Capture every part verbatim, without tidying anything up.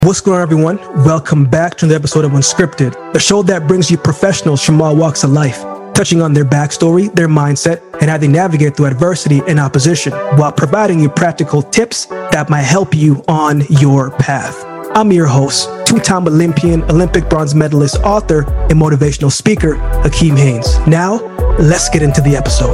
What's going on, everyone? Welcome back to another episode of Unscripted, a show that brings you professionals from all walks of life, touching on their backstory, their mindset, and how they navigate through adversity and opposition, while providing you practical tips that might help you on your path. I'm your host, two-time Olympian, Olympic bronze medalist, author, and motivational speaker, Hakeem Haynes. Now, let's get into the episode.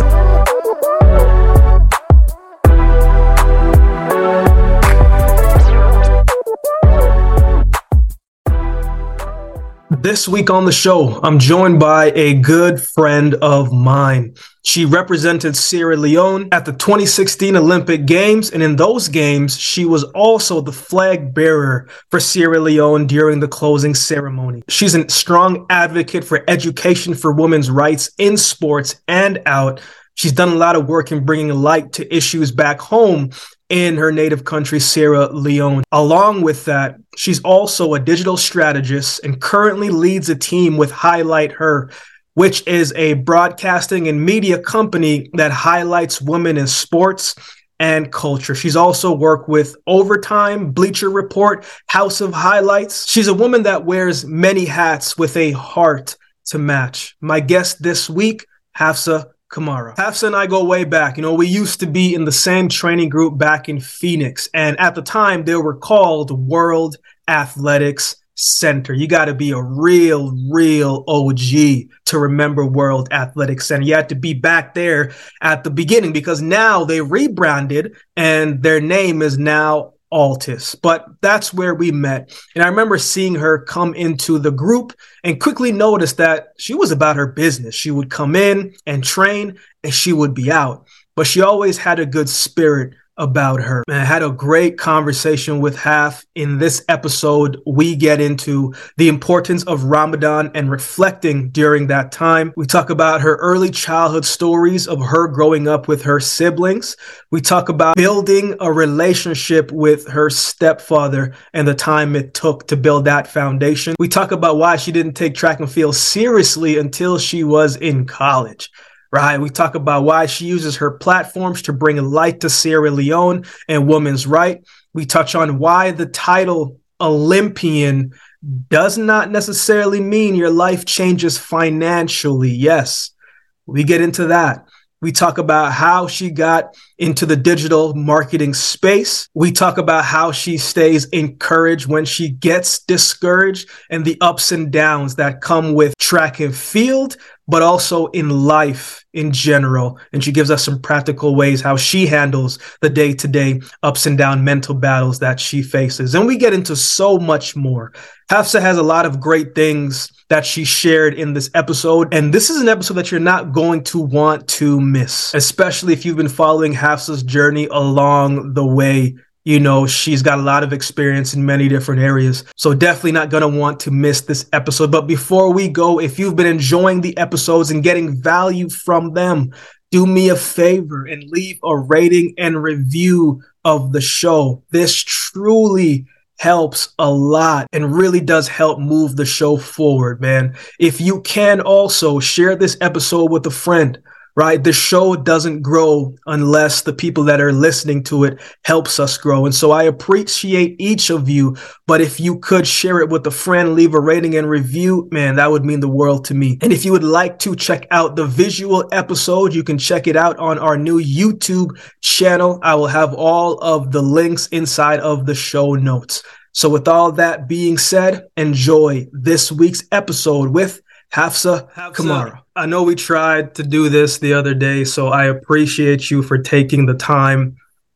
This week on the show, I'm joined by a good friend of mine. She represented Sierra Leone at the twenty sixteen Olympic Games, and in those games, she was also the flag bearer for Sierra Leone during the closing ceremony. She's a strong advocate for education for women's rights in sports and out. She's done a lot of work in bringing light to issues back home in her native country, Sierra Leone. Along with that, she's also a digital strategist and currently leads a team with Highlight Her, which is a broadcasting and media company that highlights women in sports and culture. She's also worked with Overtime, Bleacher Report, House of Highlights. She's a woman that wears many hats with a heart to match. My guest this week, Hafsa Kamara. Hafsa and I go way back. You know, we used to be in the same training group back in Phoenix. And at the time, they were called World Athletics Center. You got to be a real, real O G to remember World Athletics Center. You had to be back there at the beginning because now they rebranded and their name is now Altis, but that's where we met. And I remember seeing her come into the group and quickly noticed that she was about her business. She would come in and train and she would be out, but she always had a good spirit about her. And I had a great conversation with Haf. In this episode, we get into the importance of Ramadan and reflecting during that time. We talk about her early childhood stories of her growing up with her siblings. We talk about building a relationship with her stepfather and the time it took to build that foundation. We talk about why she didn't take track and field seriously until she was in college. Right. We talk about why she uses her platforms to bring light to Sierra Leone and women's rights. We touch on why the title Olympian does not necessarily mean your life changes financially. Yes, we get into that. We talk about how she got into the digital marketing space. We talk about how she stays encouraged when she gets discouraged and the ups and downs that come with track and field, but also in life in general. And she gives us some practical ways how she handles the day-to-day ups and down mental battles that she faces. And we get into so much more. Hafsa has a lot of great things that she shared in this episode. And this is an episode that you're not going to want to miss, especially if you've been following Hafsa's journey along the way. You know, she's got a lot of experience in many different areas. So definitely not going to want to miss this episode. But before we go, if you've been enjoying the episodes and getting value from them, do me a favor and leave a rating and review of the show. This truly helps a lot and really does help move the show forward, man. If you can also share this episode with a friend, right? The show doesn't grow unless the people that are listening to it helps us grow. And so I appreciate each of you, but if you could share it with a friend, leave a rating and review, man, that would mean the world to me. And if you would like to check out the visual episode, you can check it out on our new YouTube channel. I will have all of the links inside of the show notes. So with all that being said, enjoy this week's episode with Hafsa, Hafsa Kamara. I know we tried to do this the other day, so I appreciate you for taking the time.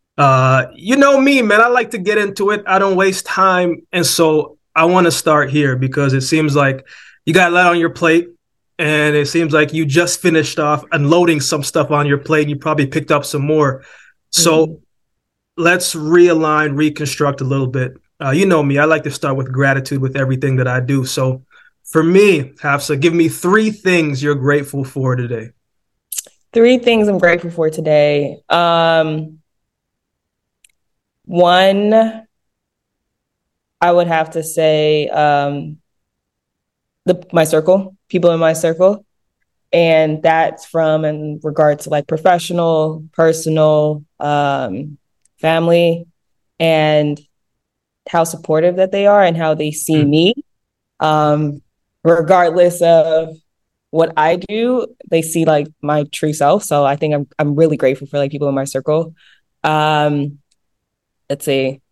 Uh, you know me, man, I like to get into it. I don't waste time. And so I want to start here because it seems like you got a lot on your plate and it seems like you just finished off unloading some stuff on your plate and you probably picked up some more. So mm-hmm. Let's realign, reconstruct a little bit. Uh, you know me, I like to start with gratitude with everything that I do. So for me, Hafsa, give me three things you're grateful for today. Three things I'm grateful for today. Um, one, I would have to say um, the my circle, people in my circle. And that's from in regards to like professional, personal, um, family. And how supportive that they are and how they see Mm. me. Um, regardless of what I do, they see like my true self. So I think I'm I'm really grateful for like people in my circle. Um, let's see.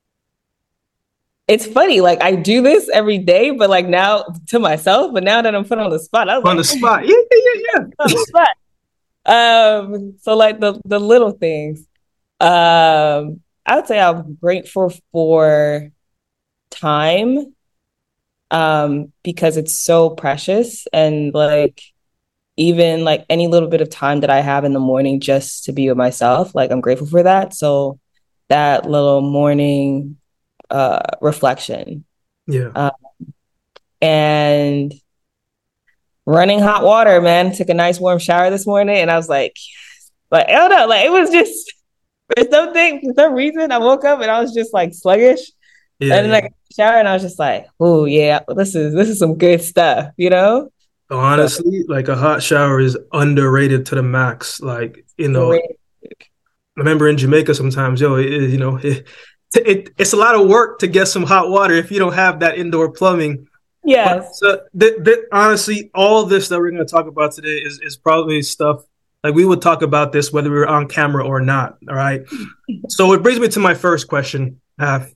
It's funny, like I do this every day, but like now to myself, but now that I'm put on the spot, I was On like the spot. Yeah, yeah, on yeah. the spot. Um, so like the the little things. Um, I would say I'm grateful for time, um, because it's so precious and like even like any little bit of time that I have in the morning just to be with myself, like I'm grateful for that. So that little morning uh reflection. Yeah. Uh, and running hot water, man. Took a nice warm shower this morning and I was like, like, I don't know, like it was just for something, for some reason I woke up and I was just like sluggish. Yeah, And then yeah. I got shower and I was just like, oh yeah, this is this is some good stuff, you know? So Honestly, like a hot shower is underrated to the max. Like, you know, great. I remember in Jamaica sometimes, yo, it, you know, it, it, it's a lot of work to get some hot water if you don't have that indoor plumbing. But Yes. so, th- th- honestly, all this that we're going to talk about today is is probably stuff like we would talk about this whether we were on camera or not. All right. So it brings me to my first question. Uh,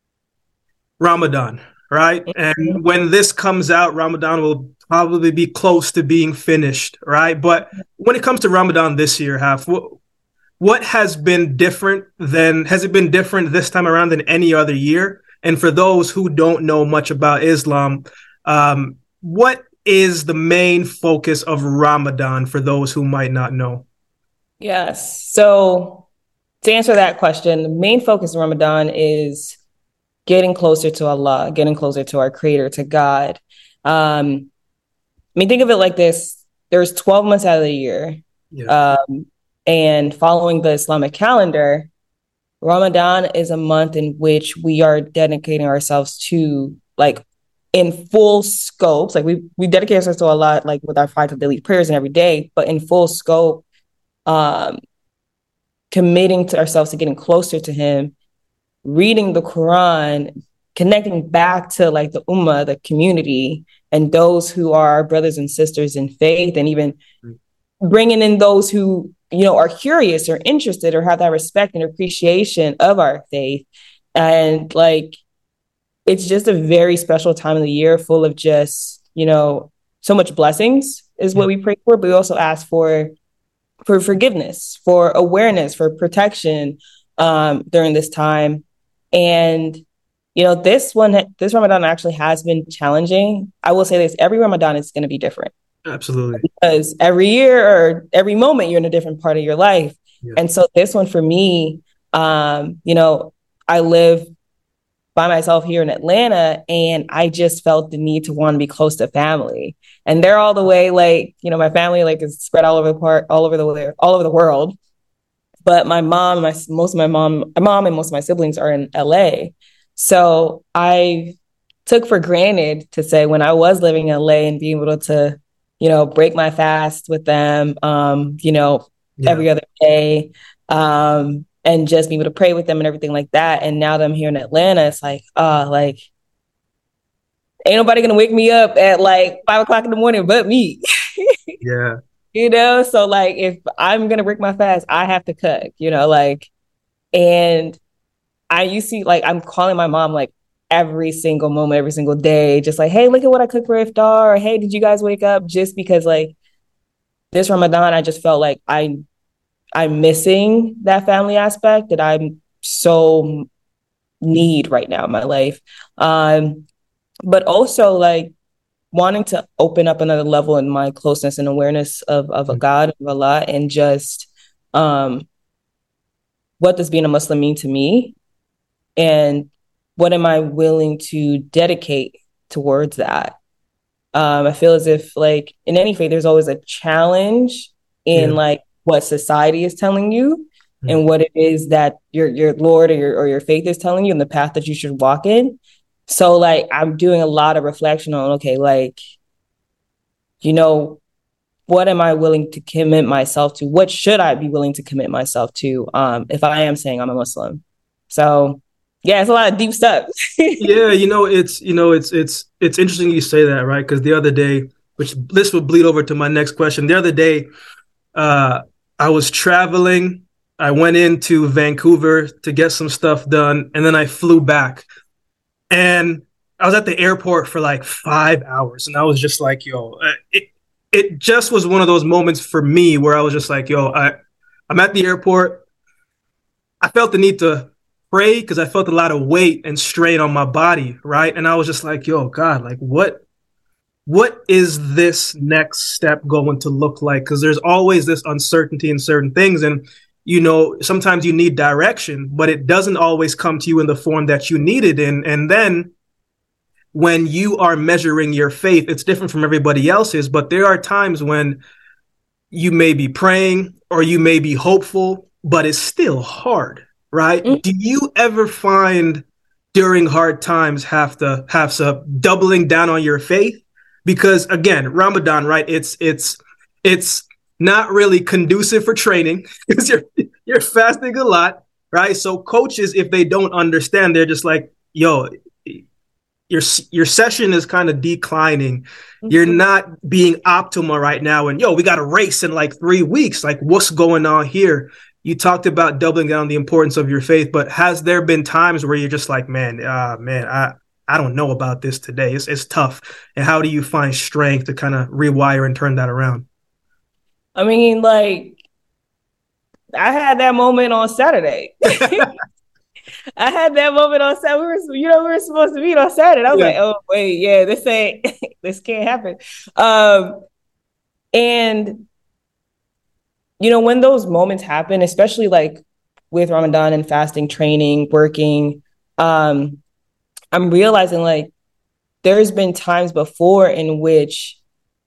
Ramadan, right? And when this comes out, Ramadan will probably be close to being finished, right? But when it comes to Ramadan this year, Haf, what, what has been different than, has it been different this time around than any other year? And for those who don't know much about Islam, um, what is the main focus of Ramadan for those who might not know? Yes. So to answer that question, the main focus of Ramadan is getting closer to Allah, getting closer to our creator, to God. Um, I mean, think of it like this. There's twelve months out of the year. Yeah. Um, and following the Islamic calendar, Ramadan is a month in which we are dedicating ourselves to like in full scopes. Like we we dedicate ourselves to Allah like with our five daily prayers and every day, but in full scope, um, committing to ourselves to getting closer to him, reading the Quran, connecting back to like the ummah, the community, and those who are our brothers and sisters in faith, and even bringing in those who, you know, are curious or interested or have that respect and appreciation of our faith. And like, it's just a very special time of the year full of just, you know, so much blessings is what we pray for, but we also ask for for forgiveness, for awareness, for protection um, during this time. And, you know, this one, this Ramadan actually has been challenging. I will say this, every Ramadan is going to be different. Absolutely. Because every year or every moment you're in a different part of your life. Yeah. And so this one for me, um, you know, I live by myself here in Atlanta, and I just felt the need to want to be close to family. And they're all the way, like, you know, my family like is spread all over the part, all over the all over the world. But my mom, my most of my mom, my mom and most of my siblings are in L A. So I took for granted to say when I was living in L A and being able to, you know, break my fast with them, um, you know, yeah. every other day. Um, and just be able to pray with them and everything like that. And now that I'm here in Atlanta, it's like, uh, like, ain't nobody gonna wake me up at like five o'clock in the morning but me. Yeah. You know, so like if I'm gonna break my fast, I have to cook, you know, like, and I used to like, I'm calling my mom like every single moment, every single day, just like, hey, look at what I cooked for iftar, or hey, did you guys wake up? Just because like this Ramadan, I just felt like I I'm missing that family aspect that I'm so need right now in my life. Um, but also like wanting to open up another level in my closeness and awareness of, of a God, of Allah, and just um, what does being a Muslim mean to me? And what am I willing to dedicate towards that? Um, I feel as if like in any faith, there's always a challenge in yeah. like what society is telling you mm-hmm. and what it is that your your Lord or your or your faith is telling you and the path that you should walk in. So like I'm doing a lot of reflection on, okay, like, you know, what am I willing to commit myself to? What should I be willing to commit myself to um, if I am saying I'm a Muslim? So Yeah, it's a lot of deep stuff. Yeah, you know, it's you know, it's it's it's interesting you say that, right? Because the other day, which this would bleed over to my next question. The other day, uh, I was traveling. I went into Vancouver to get some stuff done, and then I flew back. And I was at the airport for like five hours, and I was just like, "Yo," uh, it it just was one of those moments for me where I was just like, "Yo, I I'm at the airport. I felt the need to pray because I felt a lot of weight and strain on my body, right? And I was just like, yo, God, like what what is this next step going to look like? Because there's always this uncertainty in certain things. And you know, sometimes you need direction, but it doesn't always come to you in the form that you need it in. And then when you are measuring your faith, it's different from everybody else's, but there are times when you may be praying or you may be hopeful, but it's still hard, right? Mm. Do you ever find during hard times have to have some doubling down on your faith? Because again, Ramadan, right? It's it's it's not really conducive for training because you're you're fasting a lot, right? So coaches, if they don't understand, they're just like, yo, your your session is kind of declining. Mm-hmm. You're not being optimal right now. And yo, we got a race in like three weeks. Like, what's going on here? You talked about doubling down on the importance of your faith, but has there been times where you're just like, man, uh, man, I I don't know about this today. It's it's tough. And how do you find strength to kind of rewire and turn that around? I mean, like, I had that moment on Saturday. I had that moment on Saturday. We were, you know, we were supposed to meet on Saturday. I was yeah. like, oh, wait, yeah, this ain't, this can't happen. Um, and, you know, when those moments happen, especially like with Ramadan and fasting, training, working, um, I'm realizing like there's been times before in which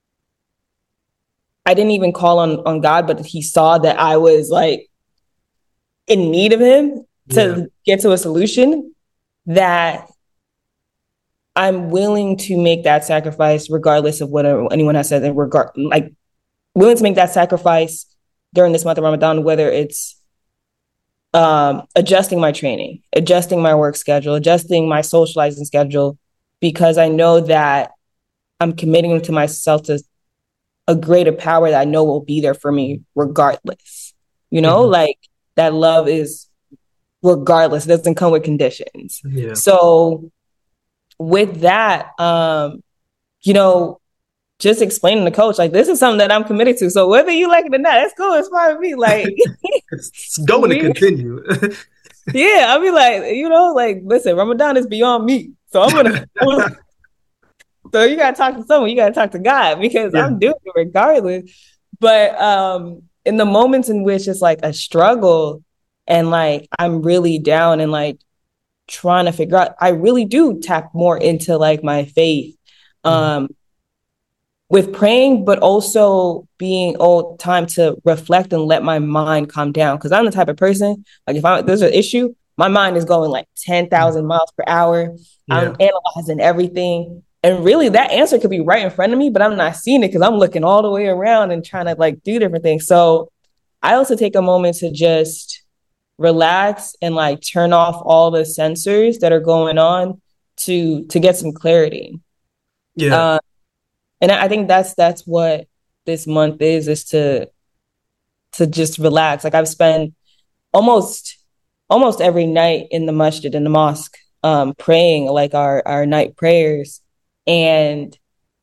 I didn't even call on, on God, but he saw that I was like in need of him to yeah. get to a solution, that I'm willing to make that sacrifice regardless of what anyone has said, and regard like willing to make that sacrifice during this month of Ramadan, whether it's um, adjusting my training, adjusting my work schedule, adjusting my socializing schedule, because I know that I'm committing to myself to a greater power that I know will be there for me regardless. You know, mm-hmm. like that love is regardless. It doesn't come with conditions. Yeah. So with that, um, you know, just explaining to coach, like, this is something that I'm committed to. So whether you like it or not, that's cool. It's fine with me. Like, it's going to continue. Yeah. I'll be like, you know, like, listen, Ramadan is beyond me. So I'm going to, so you got to talk to someone, you got to talk to God, because yeah. I'm doing it regardless. But um, in the moments in which it's like a struggle, and like, I'm really down and like trying to figure out, I really do tap more into like my faith um, mm-hmm. with praying, but also being all time to reflect and let my mind calm down. Cause I'm the type of person, like if I, there's an issue, my mind is going like ten thousand miles per hour. Yeah. I'm analyzing everything. And really that answer could be right in front of me, but I'm not seeing it because I'm looking all the way around and trying to like do different things. So I also take a moment to just relax and like turn off all the sensors that are going on to to get some clarity. Yeah. Uh, and I think that's that's what this month is, is to to just relax. Like I've spent almost almost every night in the masjid, in the mosque, um, praying like our our night prayers. And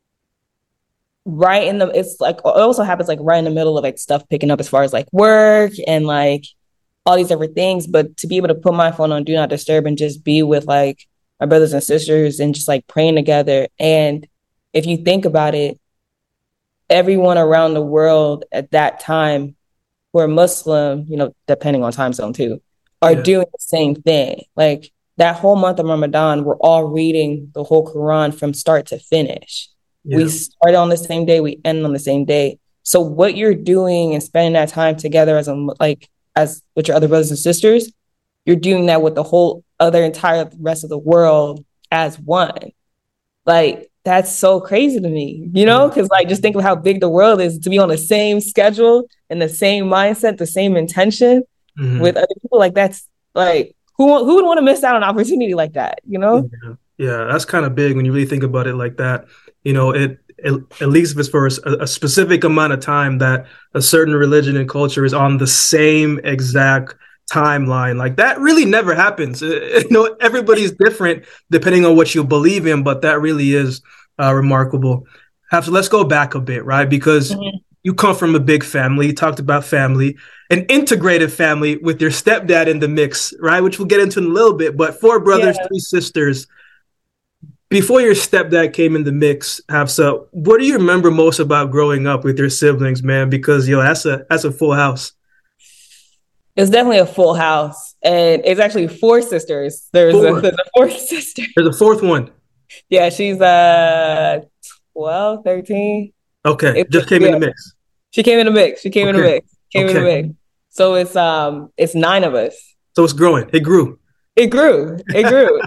right in the, it's like, it also happens like right in the middle of like stuff picking up as far as like work and like all these different things. But to be able to put my phone on do not disturb and just be with like my brothers and sisters and just like praying together. And if you think about it, everyone around the world at that time who are Muslim, you know, depending on time zone too, are yeah. doing the same thing. Like that whole month of Ramadan, we're all reading the whole Quran from start to finish. Yeah. We start on the same day, we end on the same day. So what you're doing and spending that time together as a, like as with your other brothers and sisters, you're doing that with the whole other entire rest of the world as one. Like that's so crazy to me, you know, because like just think of how big the world is to be on the same schedule and the same mindset, the same intention mm-hmm. with other people. Like that's like who who would want to miss out on an opportunity like that, you know? Yeah, yeah, that's kind of big when you really think about it like that. You know, it, it at least if it's for a, a specific amount of time that a certain religion and culture is on the same exact timeline. Like that really never happens. Uh, You know, everybody's different depending on what you believe in, but that really is uh, remarkable. Have to let's go back a bit, right? Because Mhm. you come from a big family. You talked about family, an integrated family with your stepdad in the mix, right? Which we'll get into in a little bit. But four brothers, Yeah. three sisters. Before your stepdad came in the mix, Hafsa, what do you remember most about growing up with your siblings, man? Because yo, that's a that's a full house. It's definitely a full house. And it's actually four sisters. There's a, Four. there's a fourth sister. There's a fourth one. Yeah, she's uh twelve, thirteen. Okay, It's, just came in yeah, the mix. she came in the mix. She came in the Okay, mix. Came in the okay. mix. So it's um it's nine of us. So it's growing. It grew. It grew. It grew.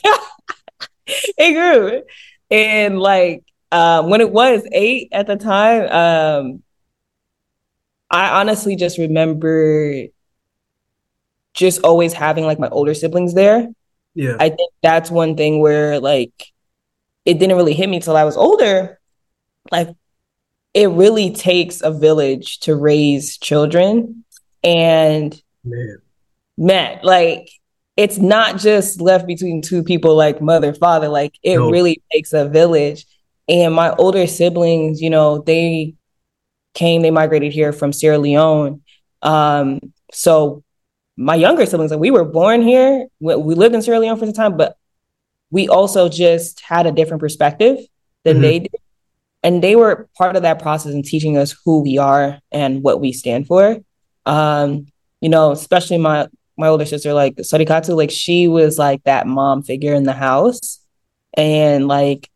It grew. And like um when it was eight at the time, um I honestly just remember just always having like my older siblings there. Yeah, I think that's one thing where like it didn't really hit me till I was older. Like it really takes a village to raise children. And man. man, like it's not just left between two people like mother, father. Like it No. really takes a village. And my older siblings, you know, they came, they migrated here from Sierra Leone. Um, so my younger siblings, like we were born here. We, we lived in Sierra Leone for the time, but we also just had a different perspective than Mm-hmm. they did. And they were part of that process in teaching us who we are and what we stand for. Um, you know, especially my my older sister, like Sarikatu, like she was like that mom figure in the house and like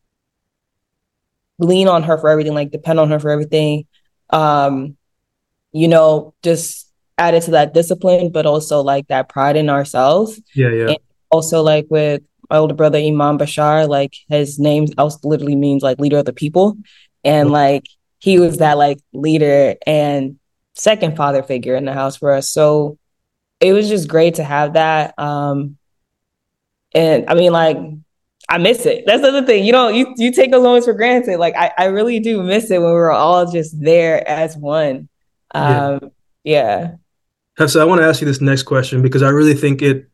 lean on her for everything, like depend on her for everything. Um, you know, just added to that discipline, but also like that pride in ourselves. Yeah, yeah. And also like with my older brother Imam Bashar, like his name also literally means like leader of the people. And like he was that like leader and second father figure in the house for us. So it was just great to have that. Um and I mean like I miss it. That's the other thing. You know, you you take those moments for granted. Like I, I really do miss it when we're all just there as one. Yeah. Um yeah. Hafsa, I want to ask you this next question because I really think it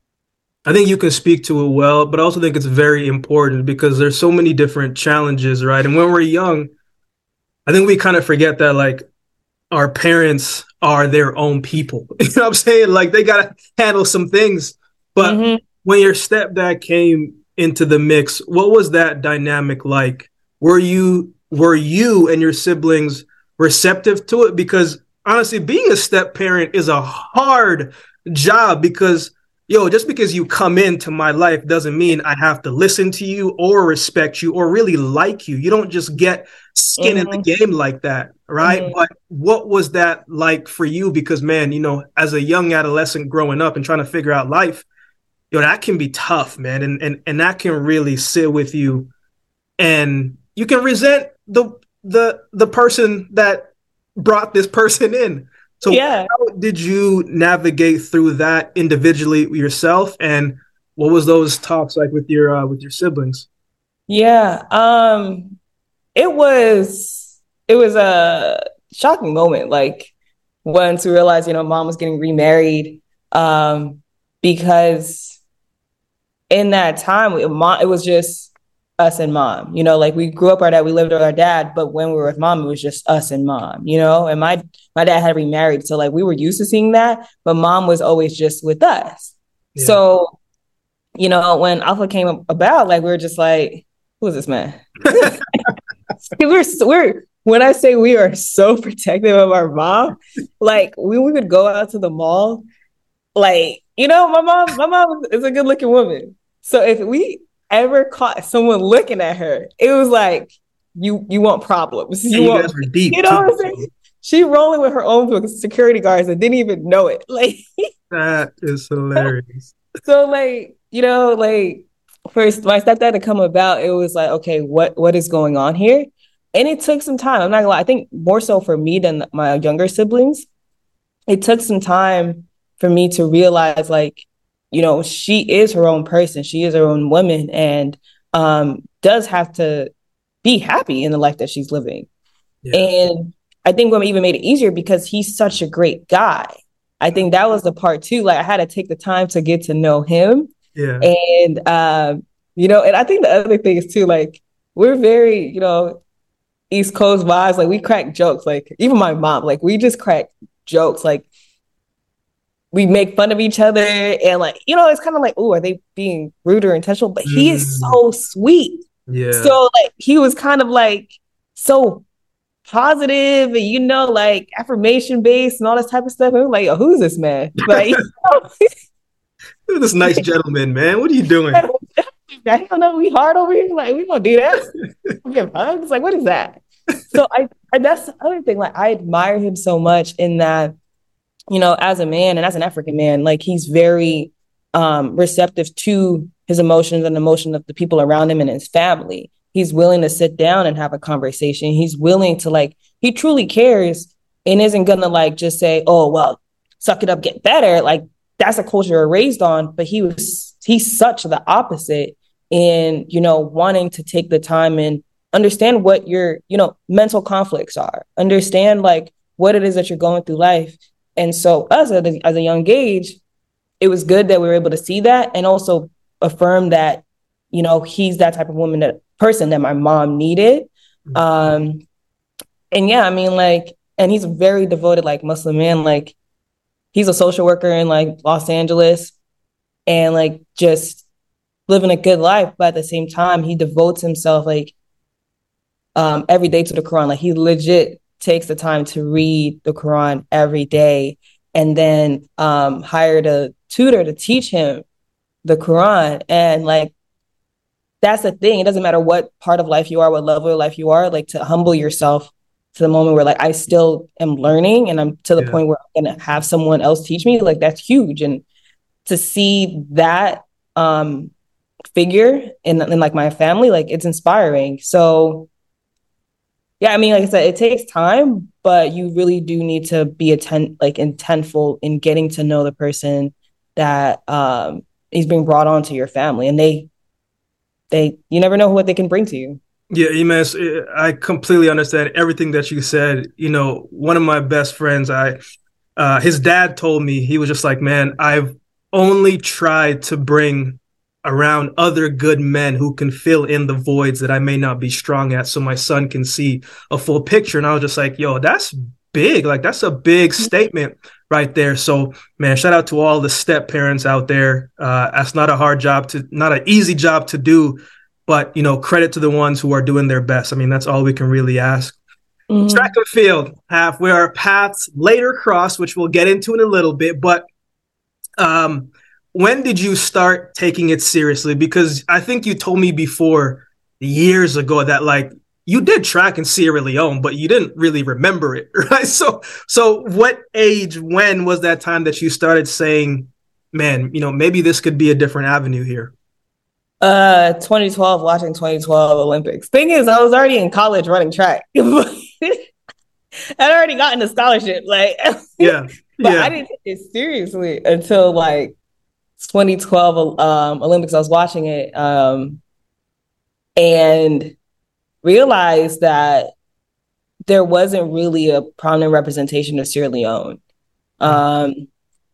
I think you can speak to it well, but I also think it's very important because there's so many different challenges, right? And when we're young, I think we kind of forget that like our parents are their own people. You know what I'm saying? Like they got to handle some things. But Mhm. when your stepdad came into the mix, what was that dynamic like? Were you were you and your siblings receptive to it? Because honestly, being a step parent is a hard job because yo, just because you come into my life doesn't mean I have to listen to you or respect you or really like you. You don't just get skin in the Mhm. game like that, right? Mhm. But what was that like for you? Because man, you know, as a young adolescent growing up and trying to figure out life, yo, that can be tough, man. And and and that can really sit with you and you can resent the the the person that brought this person in. So Yeah. how did you navigate through that individually yourself, and what was those talks like with your uh, with your siblings? Yeah. Um it was it was a shocking moment, like once we realized, you know, mom was getting remarried. Um, because in that time, it, mom, it was just us and mom. You know, like we grew up with our dad, we lived with our dad, but when we were with mom, it was just us and mom. You know, and my my dad had remarried, so like we were used to seeing that, but mom was always just with us. Yeah. So, you know, when Alpha came about, like we were just like, who is this man? we're we're when I say we are so protective of our mom, like we, we would go out to the mall, like, you know, my mom, my mom is a good looking woman. So if we ever caught someone looking at her, it was like, you you want problems. You, you want, guys were deep. you know too. what I'm saying? She rolling with her own security guards and didn't even know it. Like That is hilarious. so like, you know, like first my stepdad to come about, it was like, okay, what what is going on here? And it took some time. I'm not gonna lie. I think more so for me than my younger siblings. It took some time for me to realize, like, you know, she is her own person. She is her own woman, and um, does have to be happy in the life that she's living. Yeah. And I think what even made it easier because he's such a great guy. I think that was the part too. Like I had to take the time to get to know him. Yeah. And, um, you know, and I think the other thing is too, like, we're very, you know, East Coast vibes. Like we crack jokes, like even my mom, like we just crack jokes. Like we make fun of each other and like, you know, it's kind of like, oh, are they being rude or intentional? But he mm. is so sweet. Yeah. So like he was kind of like so positive and, you know, like affirmation based and all this type of stuff. And I'm like, oh, who's this man? Like, you know? You're this nice gentleman, man. What are you doing? I don't know. We hard over here. Like, we don't do that. We give hugs. Like, what is that? So I, I, that's the other thing. Like, I admire him so much in that, you know, as a man and as an African man, like he's very um, receptive to his emotions and emotions of the people around him and his family. He's willing to sit down and have a conversation. He's willing to like, he truly cares and isn't going to like just say, oh, well, suck it up, get better. Like that's a culture we're raised on. But he was, he's such the opposite in, you know, wanting to take the time and understand what your, you know, mental conflicts are, understand like what it is that you're going through life. And so us as a, as a young age, it was good that we were able to see that and also affirm that, you know, he's that type of woman, that person that my mom needed. Um, and yeah, I mean, like, and he's a very devoted, like Muslim man, like he's a social worker in like Los Angeles and like just living a good life. But at the same time, he devotes himself like um, every day to the Quran. Like he legit takes the time to read the Quran every day and then um, hired a tutor to teach him the Quran. And like, that's the thing. It doesn't matter what part of life you are, what level of life you are, like to humble yourself to the moment where like I still am learning and I'm to the yeah. point where I'm going to have someone else teach me. Like that's huge. And to see that um, figure in, in like my family, like it's inspiring. So yeah, I mean, like I said, it takes time, but you really do need to be atten- like intentful in getting to know the person that um, is being brought onto your family. And they, they, you never know what they can bring to you. Yeah, Emas, I completely understand everything that you said. You know, one of my best friends, I, uh, his dad told me, he was just like, man, I've only tried to bring around other good men who can fill in the voids that I may not be strong at so my son can see a full picture. And I was just like, yo, that's big. Like, that's a big statement right there. So, man, shout out to all the step parents out there. Uh, that's not a hard job to, not an easy job to do, but, you know, credit to the ones who are doing their best. I mean, that's all we can really ask. Mm-hmm. Track and field, half where our paths later cross, which we'll get into in a little bit. But um, when did you start taking it seriously? Because I think you told me before years ago that like you did track in Sierra Leone, but you didn't really remember it, right? So, so what age, when was that time that you started saying, man, you know, maybe this could be a different avenue here? Uh, twenty twelve, watching twenty twelve Olympics. Thing is, I was already in college running track. I'd already gotten a scholarship, like yeah, but yeah. I didn't take it seriously until like twenty twelve um, Olympics. I was watching it um, and realized that there wasn't really a prominent representation of Sierra Leone, um,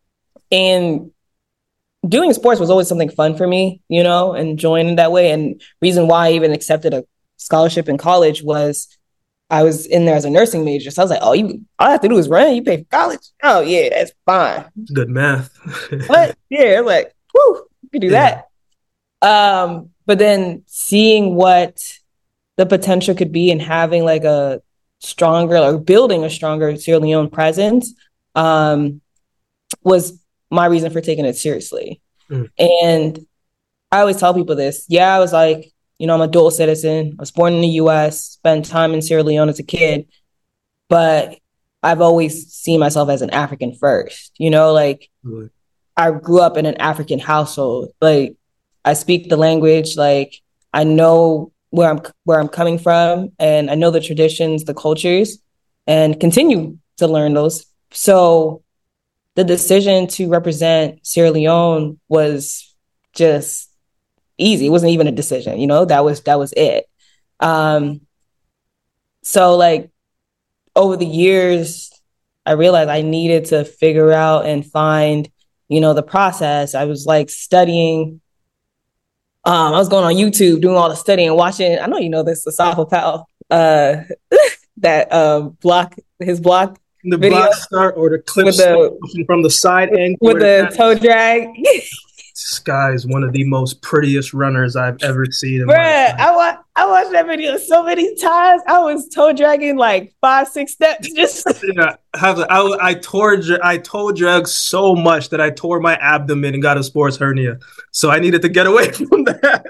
and doing sports was always something fun for me, you know, and joining that way. And reason why I even accepted a scholarship in college was I was in there as a nursing major. So I was like, oh, you all I have to do is run, you pay for college. Oh yeah, that's fine. Good math. But yeah, I'm like, whoo, you can do yeah. that. Um, but then seeing what the potential could be and having like a stronger or building a stronger Sierra Leone presence um, was my reason for taking it seriously. Mm. And I always tell people this. Yeah, I was like, you know, I'm a dual citizen. I was born in the U S, spent time in Sierra Leone as a kid, but I've always seen myself as an African first, you know, like really? I grew up in an African household. Like I speak the language, like I know where I'm, where I'm coming from and I know the traditions, the cultures and continue to learn those. So the decision to represent Sierra Leone was just easy. It wasn't even a decision, you know, that was, that was it. Um, so like over the years, I realized I needed to figure out and find, you know, the process. I was like studying. Um, I was going on YouTube, doing all the studying, watching. I know you know this, Asaf Powell, uh, that uh, block his block The video block start or the clip with the from the side angle with the toe drag. This guy is one of the most prettiest runners I've ever seen in Bruh, my life. I wa- I watched that video so many times. I was toe dragging like five, six steps. Just yeah, I, I, I tore I toe drag so much that I tore my abdomen and got a sports hernia. So I needed to get away from that.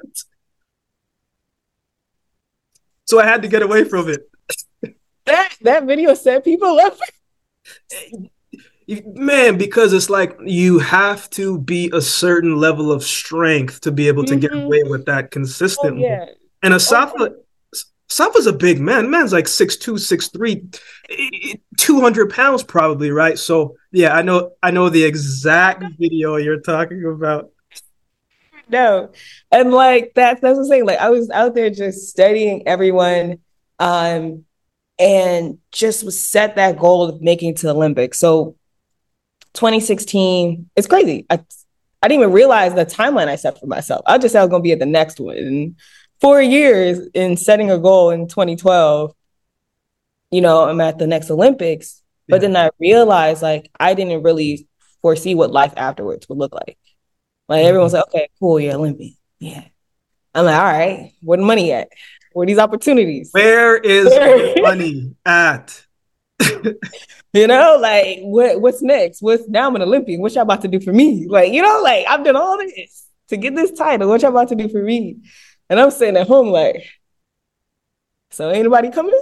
So I had to get away from it. that that video set people up. Man, because it's like you have to be a certain level of strength to be able to mm-hmm. get away with that consistently. Oh, yeah. And Asaf, oh, yeah. Asaf's a big man. Man's like six two, six three, two hundred pounds probably, right? So yeah, I know I know the exact video you're talking about. No. And like that, that's what I'm saying. Like I was out there just studying everyone, um, and just was set that goal of making it to the Olympics. So twenty sixteen, it's crazy. I, I didn't even realize the timeline I set for myself. I just said I was going to be at the next one. And four years in setting a goal in twenty twelve, you know, I'm at the next Olympics. Yeah. But then I realized, like, I didn't really foresee what life afterwards would look like. Like, mm-hmm. everyone's like, okay, cool, you're Olympian. Yeah. I'm like, all right, where the money at? Where are these opportunities? Where is the money at? You know, like what what's next? What's now I'm an Olympian? What y'all about to do for me? Like, you know, like I've done all this to get this title. What y'all about to do for me? And I'm sitting at home like, so ain't nobody coming?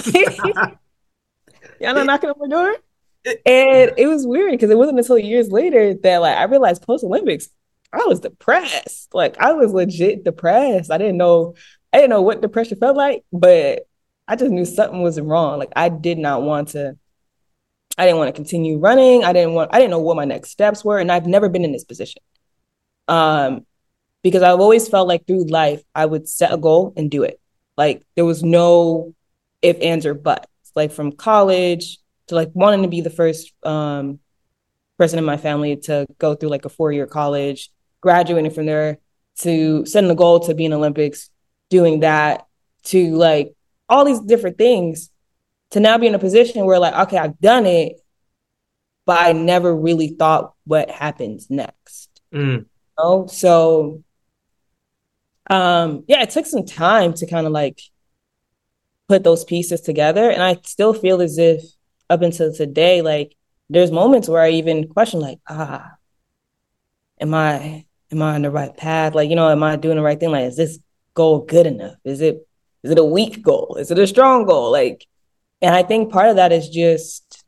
Y'all not knocking on my door? And it was weird because it wasn't until years later that like I realized post-Olympics, I was depressed. Like I was legit depressed. I didn't know, I didn't know what depression felt like, but I just knew something was wrong. Like I did not want to I didn't want to continue running. I didn't want, I didn't know what my next steps were. And I've never been in this position. Um, because I've always felt like through life, I would set a goal and do it. Like there was no if, ands, or buts. Like from college to like wanting to be the first um, person in my family to go through like a four-year college, graduating from there, to setting the goal to be in Olympics, doing that, to like all these different things, to now be in a position where like, okay, I've done it, but I never really thought what happens next. Mm. You know? So, um, yeah, it took some time to kind of like put those pieces together. And I still feel as if up until today, like there's moments where I even question like, ah, am I, am I on the right path? Like, you know, am I doing the right thing? Like, is this goal good enough? Is it, is it a weak goal? Is it a strong goal? Like, and I think part of that is just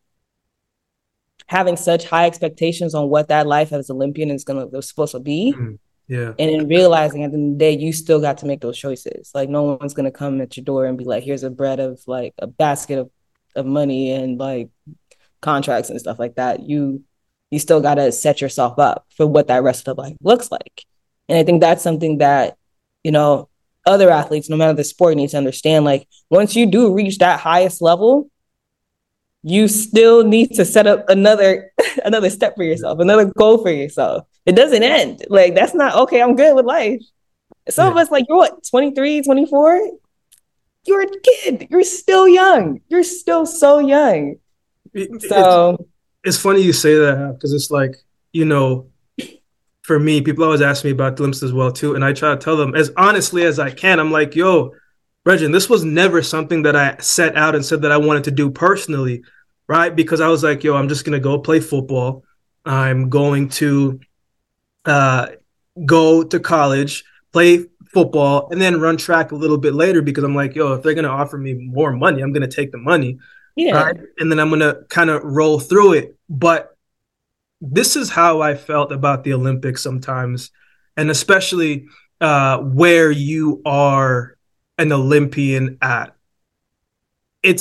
having such high expectations on what that life as Olympian is gonna was supposed to be. Mm, yeah. And then realizing at the end of the day, you still got to make those choices. Like no one's gonna come at your door and be like, here's a bread of like a basket of, of money and like contracts and stuff like that. You you still gotta set yourself up for what that rest of life looks like. And I think that's something that, you know, other athletes, no matter the sport, need to understand. Like once you do reach that highest level, you still need to set up another another step for yourself, another goal for yourself. It doesn't end. Like that's not okay, I'm good with life. Some yeah. of us like you're what, twenty-three, twenty-four? You're a kid. You're still young. You're still so young. It, so it's, it's funny you say that because it's like, you know, for me, people always ask me about the Olympics as well, too. And I try to tell them as honestly as I can. I'm like, yo, Regin, this was never something that I set out and said that I wanted to do personally, right? Because I was like, yo, I'm just going to go play football. I'm going to uh, go to college, play football, and then run track a little bit later because I'm like, yo, if they're going to offer me more money, I'm going to take the money. Yeah. Right? And then I'm going to kind of roll through it. But this is how I felt about the Olympics sometimes, and especially uh, where you are an Olympian at. It's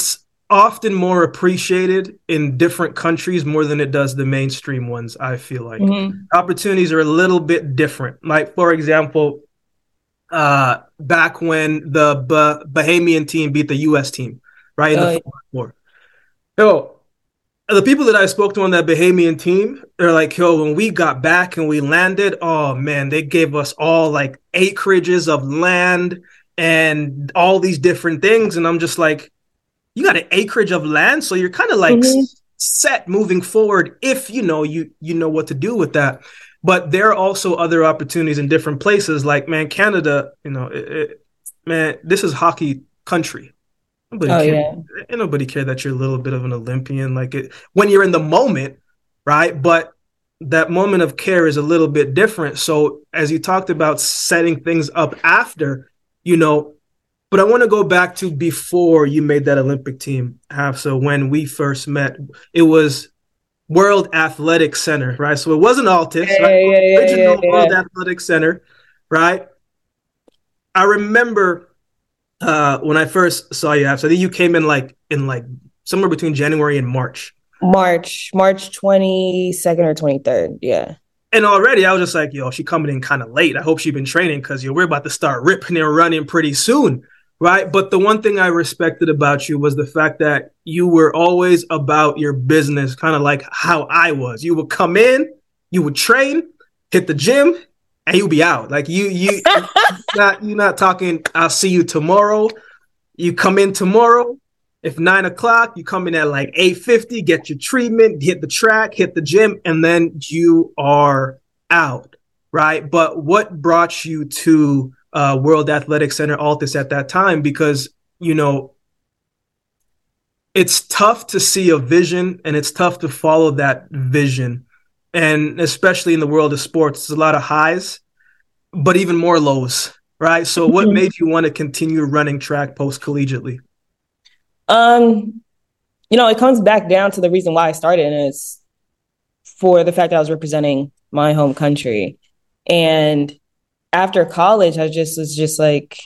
often more appreciated in different countries more than it does the mainstream ones, I feel like. Mm-hmm. Opportunities are a little bit different. Like, for example, uh, back when the bah- Bahamian team beat the U S team, right, in the Oh, yeah. Final Four. Yo, the people that I spoke to on that Bahamian team, they're like, yo, when we got back and we landed, oh man, they gave us all like acreages of land and all these different things. And I'm just like, you got an acreage of land, so you're kind of like Mm-hmm. set moving forward if you know you you know what to do with that. But there are also other opportunities in different places. Like, man, Canada, you know, it, it, man, this is hockey country. Nobody Oh, care. yeah. Ain't nobody care that you're a little bit of an Olympian. Like it when you're in the moment, right? But that moment of care is a little bit different. So as you talked about setting things up after, you know, but I want to go back to before you made that Olympic team, half. So when we first met, it was World Athletic Center, right? So it wasn't Altus, right? Yeah, yeah, yeah, yeah, Original yeah. World Athletic Center, right? I remember uh, when I first saw you, half. So I think you came in like in like somewhere between January and March. March, March twenty-second or twenty-third. Yeah. And already I was just like, yo, she coming in kind of late. I hope she been training because yo, we're about to start ripping and running pretty soon. Right. But the one thing I respected about you was the fact that you were always about your business, kind of like how I was. You would come in, you would train, hit the gym, and you'll be out. Like you, you not you're not talking, I'll see you tomorrow. You come in tomorrow. If nine o'clock, you come in at like eight fifty, get your treatment, hit the track, hit the gym, and then you are out, right? But what brought you to uh, World Athletic Center Altus at that time? Because, you know, it's tough to see a vision and it's tough to follow that vision. And especially in the world of sports, there's a lot of highs, but even more lows, right? So what made you want to continue running track post collegiately? Um, you know, it comes back down to the reason why I started, and it's for the fact that I was representing my home country. And after college, I just was just like,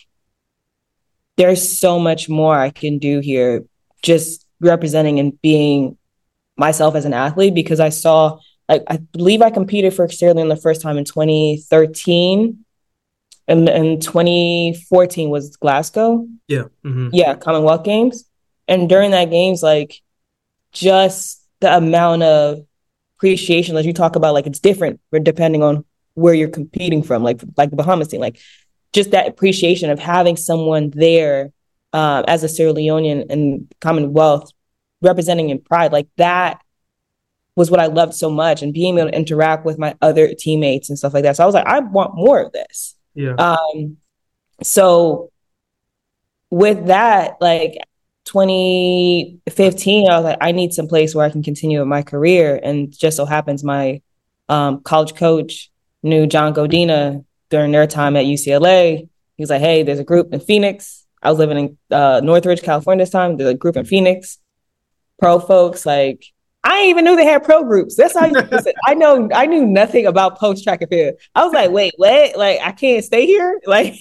there's so much more I can do here, just representing and being myself as an athlete, because I saw, like, I believe I competed for Sierra Leone the first time in twenty thirteen. And, and twenty fourteen was Glasgow. Yeah. Mm-hmm. Yeah, Commonwealth Games. And during that games, like, just the amount of appreciation that you talk about, like, it's different depending on where you're competing from, like like the Bahamas team, like just that appreciation of having someone there uh, as a Sierra Leonean and Commonwealth representing in pride, like that was what I loved so much, and being able to interact with my other teammates and stuff like that. So I was like, I want more of this. Yeah. Um, so with that, like twenty fifteen, I was like, I need some place where I can continue with my career. And just so happens my um, college coach knew John Godina during their time at U C L A. He was like, hey, there's a group in Phoenix. I was living in uh, Northridge, California this time. There's a group in Phoenix. Pro folks, like, I didn't even knew they had pro groups. That's how you listen, I know I knew nothing about post track and field. I was like, wait, what? Like, I can't stay here? Like,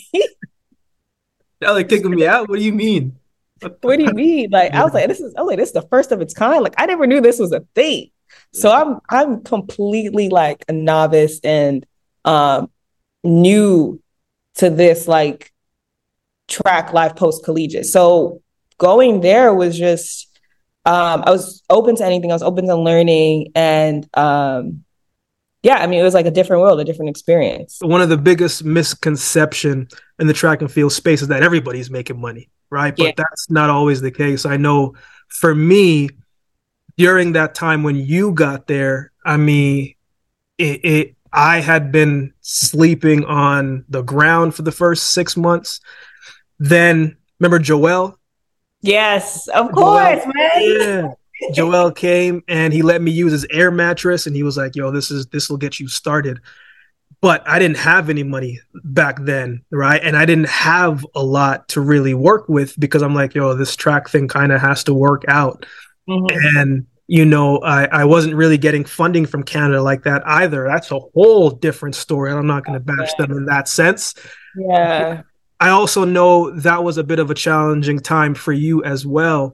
Y'all like kicking me out? What do you mean? what do you mean? Like, I was like, this is I was like, this is the first of its kind. Like, I never knew this was a thing. So I'm I'm completely like a novice and um new to this like track life post collegiate. So going there was just um I was open to anything. I was open to learning, and um yeah, I mean, it was like a different world, a different experience. One of the biggest misconception in the track and field space is that everybody's making money, right? Yeah. But that's not always the case. I know for me, during that time when you got there, I mean, it, it I had been sleeping on the ground for the first six months. Then remember Joel? Yes, of course, Joel, man. Yeah. Joel came and he let me use his air mattress, and he was like, yo, this is this will get you started. But I didn't have any money back then, right? And I didn't have a lot to really work with because I'm like, yo, this track thing kind of has to work out. Mm-hmm. And, you know, I, I wasn't really getting funding from Canada like that either. That's a whole different story. I'm not going to bash them in that sense. Yeah. I also know that was a bit of a challenging time for you as well.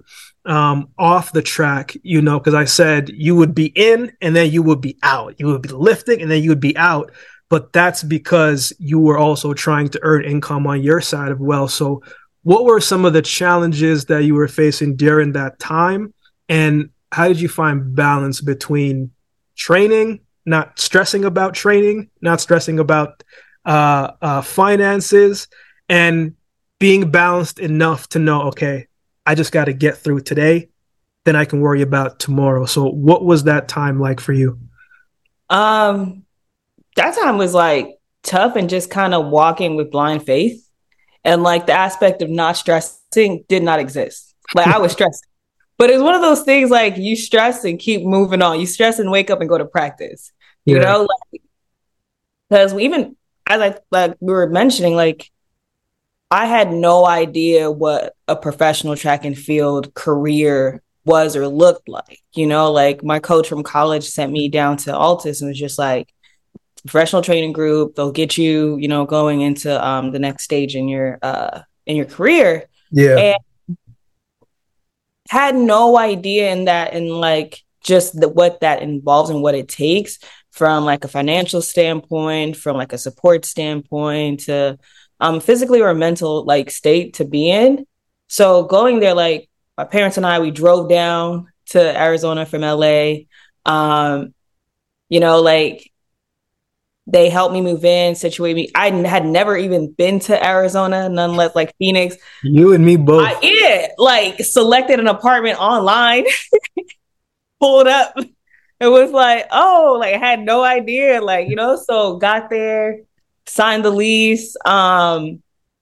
um, off the track, you know, because I said you would be in and then you would be out. You would be lifting and then you would be out. But that's because you were also trying to earn income on your side of well. So what were some of the challenges that you were facing during that time? And how did you find balance between training, not stressing about training, not stressing about uh, uh, finances, and being balanced enough to know, okay, I just got to get through today, then I can worry about tomorrow. So what was that time like for you? Um, that time was like tough and just kind of walking with blind faith. And like the aspect of not stressing did not exist. Like I was stressed, but it's one of those things like you stress and keep moving on. You stress and wake up and go to practice, you Yeah. know, like, because even as I, like we were mentioning, like I had no idea what a professional track and field career was or looked like, you know, like my coach from college sent me down to Altus and was just like, professional training group, they'll get you, you know, going into um, the next stage in your uh, in your career. Yeah. And had no idea in that and like just the, what that involves and what it takes from like a financial standpoint, from like a support standpoint to um, physically or mental like state to be in. So going there, like my parents and I, we drove down to Arizona from L A. Um, you know, like they helped me move in, situate me. I had never even been to Arizona, nonetheless like Phoenix. You and me both. I, yeah, like selected an apartment online, pulled up. It was like, oh, like I had no idea, like, you know, so got there, signed the lease. Um,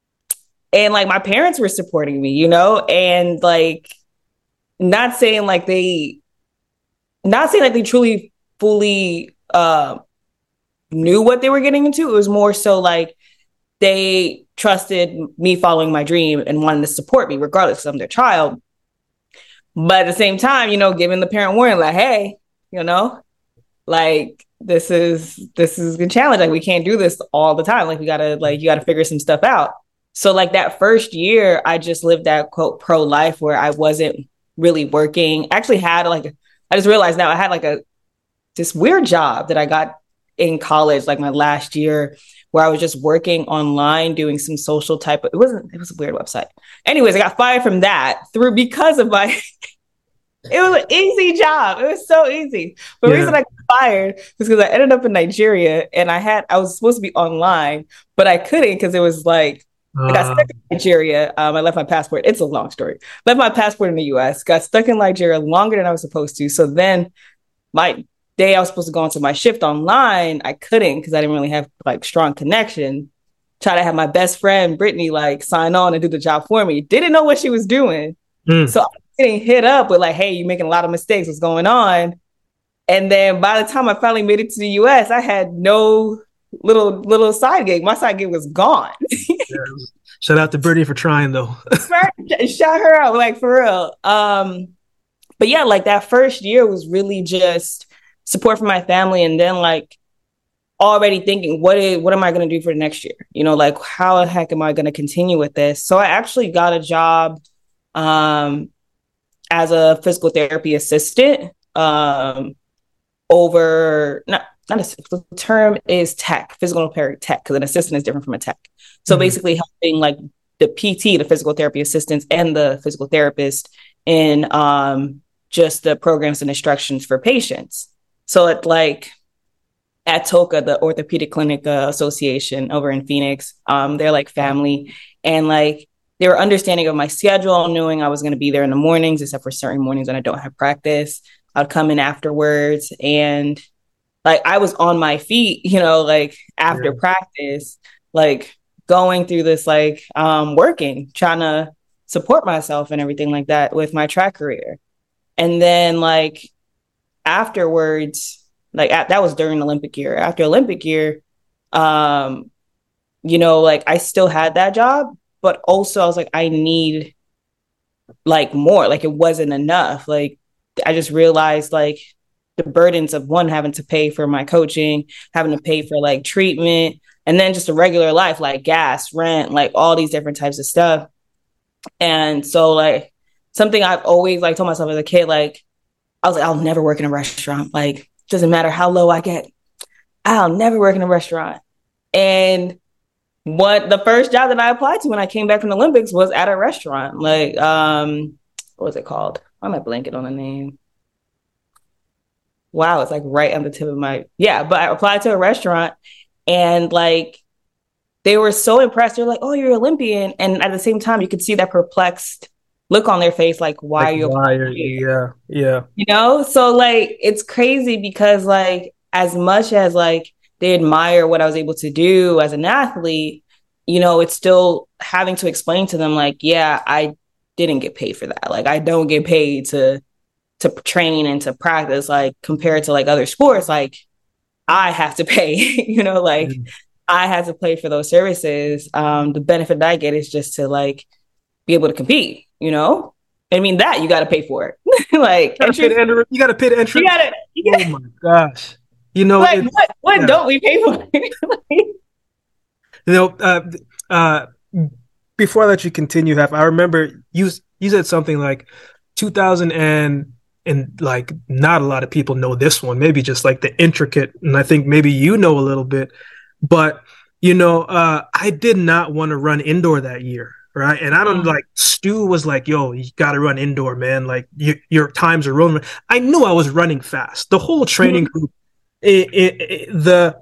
and like my parents were supporting me, you know, and like not saying like they, not saying like they truly fully, uh, knew what they were getting into. It was more so like they trusted me following my dream and wanted to support me regardless because I'm their child. But at the same time, you know, giving the parent warning, like, hey, you know, like this is this is a challenge. Like we can't do this all the time. Like we gotta like you gotta figure some stuff out. So like that first year, I just lived that quote pro life where I wasn't really working. I actually had like I just realized now I had like a this weird job that I got in college, like my last year, where I was just working online doing some social type of, it wasn't, it was a weird website. Anyways, I got fired from that through because of my, it was an easy job. It was so easy. But the Yeah. reason I got fired was because I ended up in Nigeria and I had, I was supposed to be online, but I couldn't because it was like, I got Uh, stuck in Nigeria. Um, I left my passport. It's a long story. Left my passport in the U S, got stuck in Nigeria longer than I was supposed to. So then my day I was supposed to go into my shift online, I couldn't because I didn't really have like strong connection. Try to have my best friend Brittany like sign on and do the job for me. Didn't know what she was doing. mm. So I was getting hit up with like, hey, you're making a lot of mistakes. What's going on? And then by the time I finally made it to the U S, I had no little little side gig. My side gig was gone. Yeah. Shout out to Brittany for trying though. Shout her out, like for real. Um, but yeah, like that first year was really just support from my family, and then like already thinking, what is what am I going to do for the next year? You know, like how the heck am I going to continue with this? So I actually got a job um, as a physical therapy assistant um, over not not a, the term is tech, physical therapy tech, because an assistant is different from a tech. So mm-hmm. basically helping like the P T, the physical therapy assistants, and the physical therapist in um, just the programs and instructions for patients. So at like at TOCA, the Orthopedic Clinic uh, Association over in Phoenix, um, they're like family, and like they were understanding of my schedule, knowing I was going to be there in the mornings, except for certain mornings when I don't have practice. I'd come in afterwards, and like I was on my feet, you know, like after yeah. practice, like going through this, like um, working, trying to support myself and everything like that with my track career, and then like. Afterwards, like at, that was during Olympic year. After Olympic year, um, you know, like I still had that job, but also I was like, I need like more. Like it wasn't enough. Like I just realized like the burdens of one having to pay for my coaching, having to pay for like treatment, and then just a regular life like gas, rent, like all these different types of stuff. And so like something I've always like told myself as a kid, like, I was like, I'll never work in a restaurant. Like, doesn't matter how low I get, I'll never work in a restaurant. And what the first job that I applied to when I came back from the Olympics was at a restaurant. Like, um, what was it called? Why am I blanking on the name? Wow, it's like right on the tip of my, yeah, but I applied to a restaurant and like, they were so impressed. They're like, oh, you're Olympian. And at the same time, you could see that perplexed look on their face, like, why Like, are you why are applying here? you? Yeah, yeah. You know? So like, it's crazy because like, as much as like they admire what I was able to do as an athlete, you know, it's still having to explain to them like, yeah, I didn't get paid for that. Like, I don't get paid to to train and to practice, like compared to like other sports, like I have to pay, you know, like Mm. I had to pay for those services. Um, the benefit that I get is just to like be able to compete, you know? I mean, that you got to pay for it. Like, You gotta pay entry, the enter- you gotta pay the you entrance. got to, you Oh got my gosh. You know, like, it, what, what yeah. don't we pay for? Like, You know, uh, uh, before I let you continue, Hef, I remember you you said something like two thousand and and like not a lot of people know this one, maybe just like the intricate, and I think maybe you know a little bit, but you know, uh, I did not want to run indoor that year, right? And I don't mm, like Stu was like, "Yo, you got to run indoor, man. Like you, your times are rolling." I knew I was running fast. The whole training group, it, it, it, the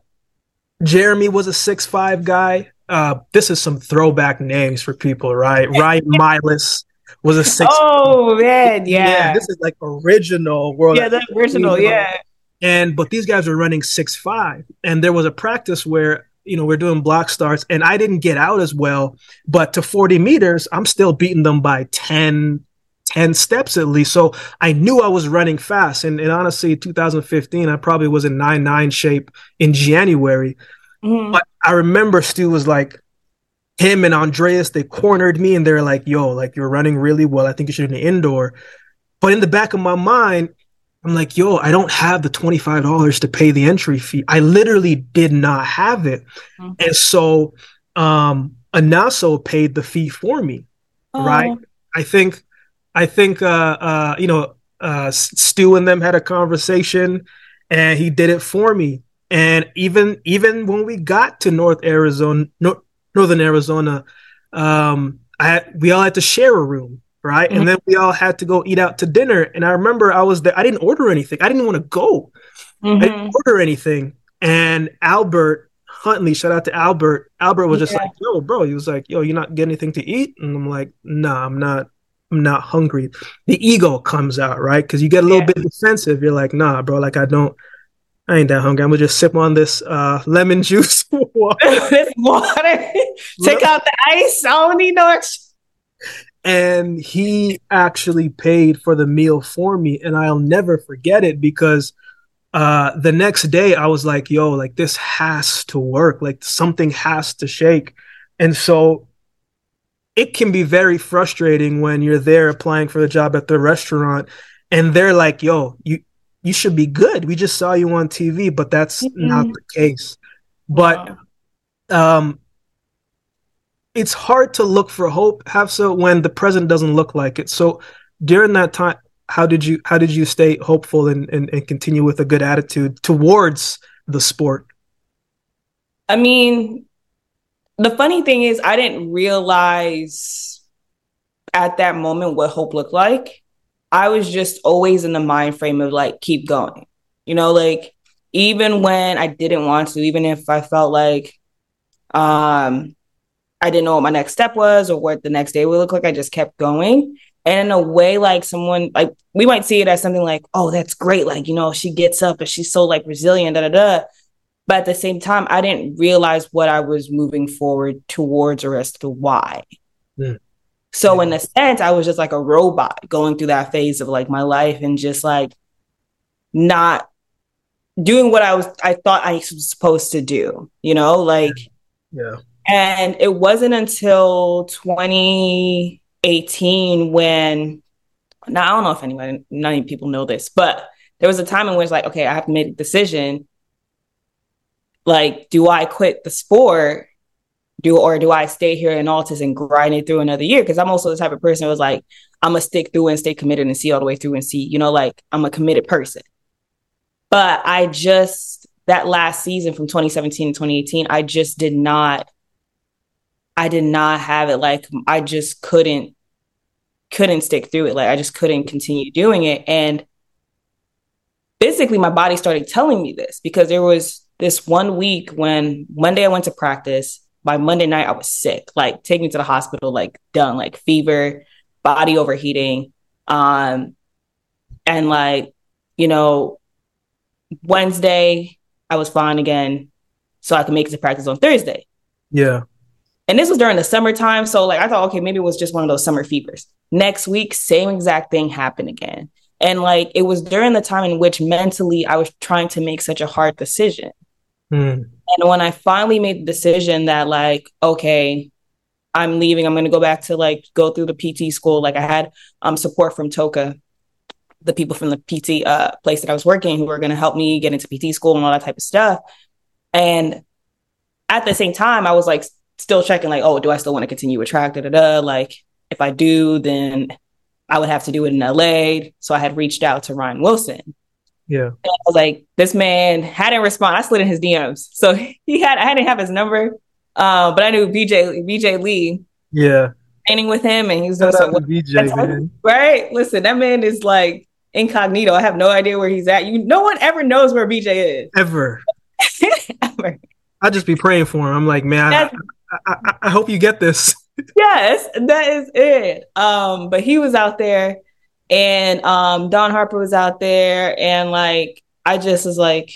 Jeremy was a six five guy. Uh, this is some throwback names for people, right? Ryan Milas was a six. oh man, Yeah, yeah. this is like original world. Yeah, the You original, know, yeah. and but these guys were running six five, and there was a practice where you know we're doing block starts, and I didn't get out as well. But to forty meters, I'm still beating them by ten, ten steps at least. So I knew I was running fast, and, and honestly, two thousand fifteen, I probably was in nine nine shape in January. Mhm. But I remember Stu was like, him and Andreas, they cornered me and they're like, yo, like you're running really well. I think you should do an indoor. But in the back of my mind, I'm like, yo, I don't have the twenty-five dollars to pay the entry fee. I literally did not have it. Mhm. And so um Anaso paid the fee for me, right? Oh, I think I think uh uh you know uh Stu and them had a conversation and he did it for me. And even even when we got to North Arizona, no, Northern Arizona, um, I had, we all had to share a room, right? mhm. And then we all had to go eat out to dinner. And I remember I was there. I didn't order anything. I didn't want to go. I didn't Mhm. order anything. And Albert Huntley, shout out to Albert. Albert was just Yeah. like, "Yo, bro," he was like, "Yo, you not getting anything to eat?" And I'm like, "Nah, I'm not. I'm not hungry." The ego comes out, right? Because you get a little Yeah. bit defensive. You're like, "Nah, bro. Like I don't. I ain't that hungry. I'm gonna just sip on this uh, lemon juice water." This water. Take out the ice. I don't need no extra. And he actually paid for the meal for me, and I'll never forget it because uh, the next day I was like, "Yo, like this has to work. Like something has to shake." And so it can be very frustrating when you're there applying for the job at the restaurant, and they're like, "Yo, you you should be good. We just saw you on T V," but that's not Mhm. the case. But Wow. um, it's hard to look for hope, Hafsa, when the present doesn't look like it. So during that time, how did you how did you stay hopeful and, and, and continue with a good attitude towards the sport? I mean, the funny thing is, I didn't realize at that moment what hope looked like. I was just always in the mind frame of like, keep going. You know, like even when I didn't want to, even if I felt like um I didn't know what my next step was or what the next day would look like, I just kept going. And in a way, like someone like we might see it as something like, oh, that's great. Like, you know, she gets up and she's so like resilient, da da da. But at the same time, I didn't realize what I was moving forward towards or as to why. Mm, So in a sense, I was just like a robot going through that phase of like my life and just like not doing what I was I thought I was supposed to do, you know, like yeah. and it wasn't until twenty eighteen when now I don't know if anybody none of people know this, but there was a time in which like, okay, I have to make a decision. Like, do I quit the sport do or do I stay here in Altus and grind it through another year? Because I'm also the type of person who was like, I'm gonna stick through and stay committed and see all the way through and see, you know, like I'm a committed person. But I just that last season from twenty seventeen to twenty eighteen, I just did not, I did not have it. Like I just couldn't, couldn't stick through it. Like I just couldn't continue doing it. And physically, my body started telling me this because there was this one week when Monday I went to practice. By Monday night, I was sick, like take me to the hospital, like done, like fever, body overheating. Um, and like, you know, Wednesday, I was fine again. So I could make it to practice on Thursday. Yeah. And this was during the summertime. So like, I thought, okay, maybe it was just one of those summer fevers. Next week, same exact thing happened again. And like, it was during the time in which mentally I was trying to make such a hard decision. Mm. And when I finally made the decision that like, okay, I'm leaving, I'm going to go back to like go through the P T school. Like I had um, support from Toka, the people from the P T uh, place that I was working who were going to help me get into P T school and all that type of stuff. And at the same time, I was like still checking like, oh, do I still want to continue with track? Da, da, da. Like if I do, then I would have to do it in L A. So I had reached out to Ryan Wilson. Yeah. And I was like, this man hadn't responded. I slid in his D Ms. So he had, I didn't have his number, uh, but I knew B J, B J Lee. Yeah. Training with him. And he was doing some B J, man. Right? Listen, that man is like incognito. I have no idea where he's at. You, no one ever knows where B J is. Ever. Ever. I just be praying for him. I'm like, man, I, I, I, I hope you get this. Yes, that is it. Um, but he was out there. And um, Don Harper was out there, and like I just was like,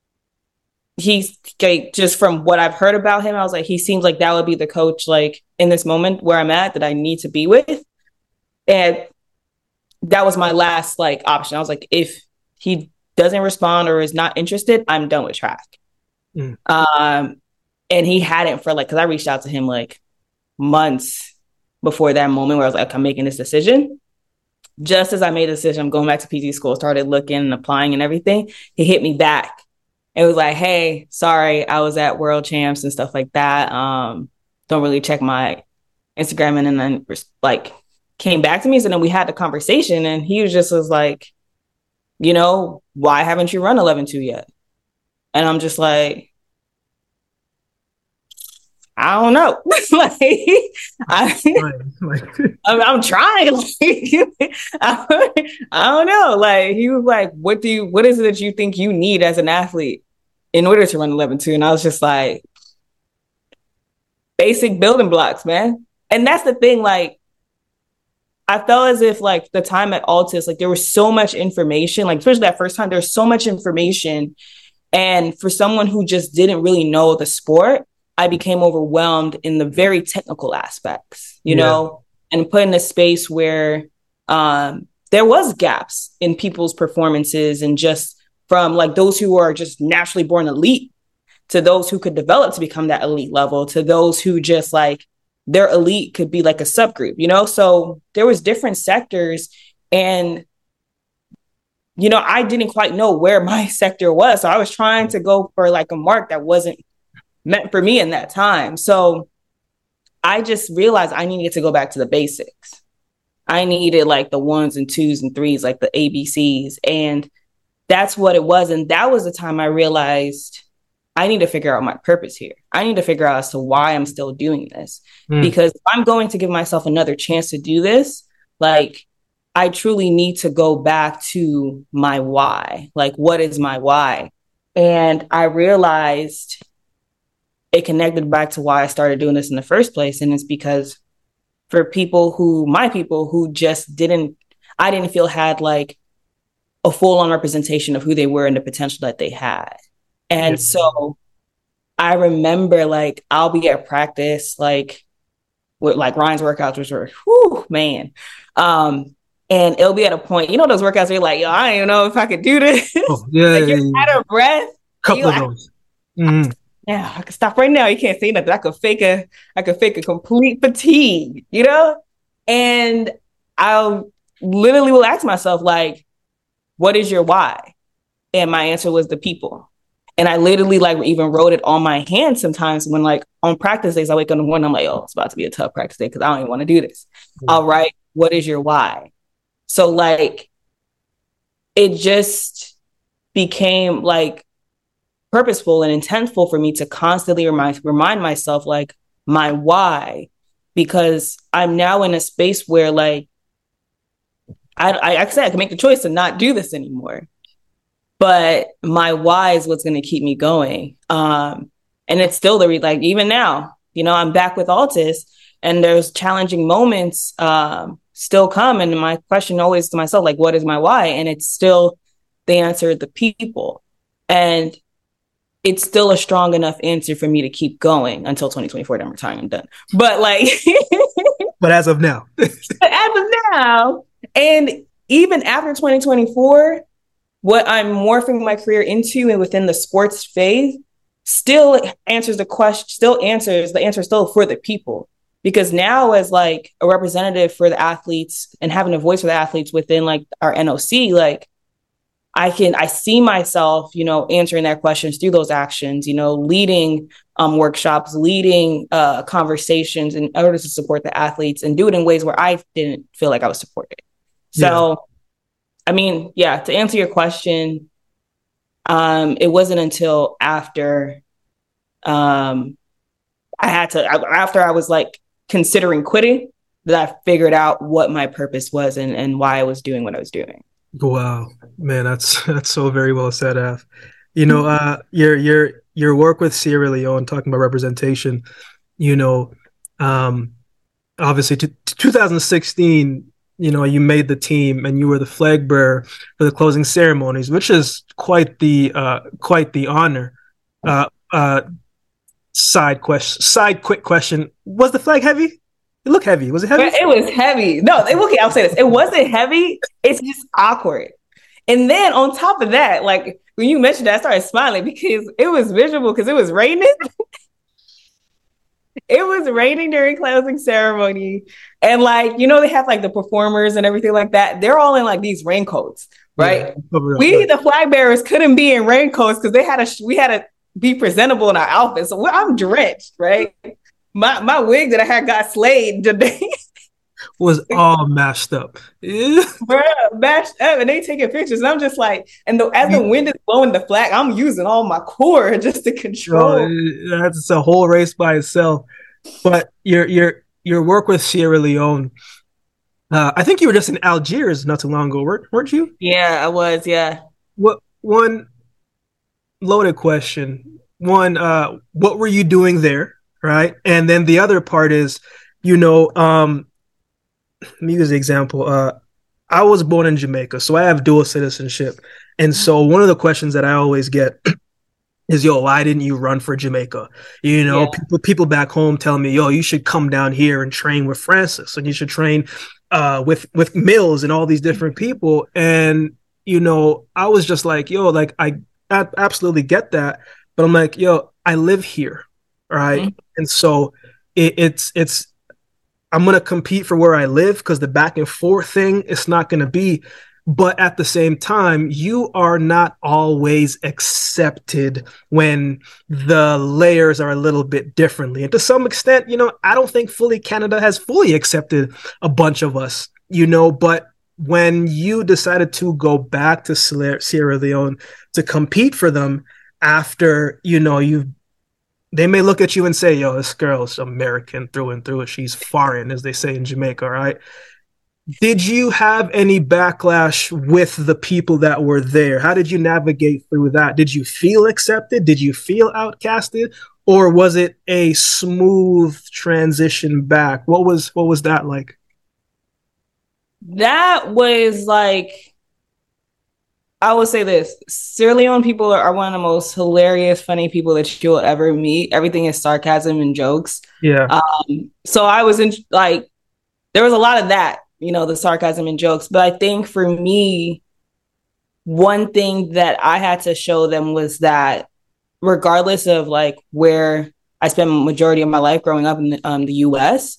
he's like, just from what I've heard about him, I was like, he seems like that would be the coach like in this moment where I'm at that I need to be with, and that was my last like option. I was like, if he doesn't respond or is not interested, I'm done with track. Mm. Um, and he hadn't for like, because I reached out to him like months before that moment where I was like, I'm making this decision. Just as I made a decision, I'm going back to P T school, started looking and applying and everything. He hit me back. It was like, hey, sorry, I was at World Champs and stuff like that. Um, don't really check my Instagram. And then like came back to me. So then we had the conversation and he was just was like, you know, why haven't you run eleven two yet? And I'm just like, I don't know. like, I, I'm, I'm trying. Like, I, I don't know. Like, he was like, what do you, what is it that you think you need as an athlete in order to run eleven two? And I was just like, basic building blocks, man. And that's the thing. Like, I felt as if like the time at Altus, like there was so much information, like especially that first time, there's so much information. And for someone who just didn't really know the sport, I became overwhelmed in the very technical aspects, you yeah. know, and put in a space where um, there was gaps in people's performances and just from like those who are just naturally born elite to those who could develop to become that elite level to those who just like their elite could be like a subgroup, you know, so there was different sectors and, you know, I didn't quite know where my sector was. So I was trying to go for like a mark that wasn't meant for me in that time. So I just realized I needed to go back to the basics. I needed like the ones and twos and threes, like the A B Cs. And that's what it was. And that was the time I realized I need to figure out my purpose here. I need to figure out as to why I'm still doing this. Mm. Because if I'm going to give myself another chance to do this, like I truly need to go back to my why. Like, what is my why? And I realized it connected back to why I started doing this in the first place. And it's because for people who, my people who just didn't, I didn't feel had like a full on representation of who they were and the potential that they had. And yeah. so I remember like, I'll be at practice, like with like Ryan's workouts, which were, whew, man. Um, and it'll be at a point, you know, those workouts where you're like, yo, I don't even know if I could do this. Oh, yeah, like you're yeah, out of breath. Couple of those. Mm-hmm. Yeah, I could stop right now. You can't say nothing. I could fake a, I could fake a complete fatigue, you know? And I'll literally will ask myself, like, what is your why? And my answer was the people. And I literally like even wrote it on my hand sometimes when like on practice days, I wake up in the morning, I'm like, oh, it's about to be a tough practice day because I don't even want to do this. Mm-hmm. I'll write, what is your why? So like, it just became like purposeful and intentful for me to constantly remind, remind myself like my why, because I'm now in a space where like, I, I, I said I can make the choice to not do this anymore. But my why is what's going to keep me going. Um, and it's still the, re- like, even now, you know, I'm back with Altis and there's challenging moments um, still come. And my question always to myself, like, what is my why? And it's still the answer, the people. And it's still a strong enough answer for me to keep going until twenty twenty-four, then I'm retiring, I'm done. But like, but as of now, as of now, and even after twenty twenty-four, what I'm morphing my career into and within the sports space still answers the question, still answers the answer still for the people. Because now as like a representative for the athletes and having a voice for the athletes within like our N O C, like I can, I see myself, you know, answering that questions through those actions, you know, leading um, workshops, leading uh, conversations in order to support the athletes and do it in ways where I didn't feel like I was supported. So, yeah. I mean, yeah, to answer your question, um, it wasn't until after um, I had to, after I was like considering quitting, that I figured out what my purpose was and, and why I was doing what I was doing. Wow, man, that's that's so very well said, Af. You know, uh, your your your work with Sierra Leone, talking about representation, you know, um, obviously, to, to two thousand sixteen. You know, you made the team and you were the flag bearer for the closing ceremonies, which is quite the uh, quite the honor. Uh, uh, side question, side quick question: was the flag heavy? It looked heavy. Was it heavy? It was heavy. No, it, okay, I'll say this: it wasn't heavy. It's just awkward. And then on top of that, like when you mentioned that, I started smiling because it was miserable because it was raining. It was raining during closing ceremony. And like, you know, they have like the performers and everything like that. They're all in like these raincoats, right? Yeah, we, the flag bearers, couldn't be in raincoats because they had to, we had to be presentable in our outfits. So I'm drenched, right? My my wig that I had got slayed today. was all mashed up. Bruh, mashed up. And they taking pictures. And I'm just like, and the, as the wind is blowing the flag, I'm using all my core just to control. Oh, that's a whole race by itself. But your your your work with Sierra Leone, uh, I think you were just in Algiers not too long ago, weren't, weren't you? Yeah, I was, yeah. What one loaded question. One, uh, what were you doing there? Right. And then the other part is, you know, um, let me use the example. Uh, I was born in Jamaica, so I have dual citizenship. And so one of the questions that I always get is, yo, why didn't you run for Jamaica? You know, yeah. people people back home tell me, yo, you should come down here and train with Francis, and you should train uh, with with Mills and all these different people. And, you know, I was just like, yo, like, I, I absolutely get that. But I'm like, yo, I live here. Right. Mm-hmm. And so it, it's it's I'm going to compete for where I live because the back and forth thing, it's not going to be. But at the same time, you are not always accepted when the layers are a little bit differently. And to some extent, you know, I don't think fully Canada has fully accepted a bunch of us, you know, but when you decided to go back to Sierra Leone to compete for them after, you know, you've they may look at you and say, yo, this girl's American through and through. She's foreign, as they say in Jamaica, right? Did you have any backlash with the people that were there? How did you navigate through that? Did you feel accepted? Did you feel outcasted? Or was it a smooth transition back? What was what was that like? That was like, I would say this, Sierra Leone people are one of the most hilarious, funny people that you'll ever meet. Everything is sarcasm and jokes. Yeah. Um, so I was in, like, there was a lot of that, you know, the sarcasm and jokes. But I think for me, one thing that I had to show them was that regardless of like where I spent majority of my life growing up in the, um, the U S,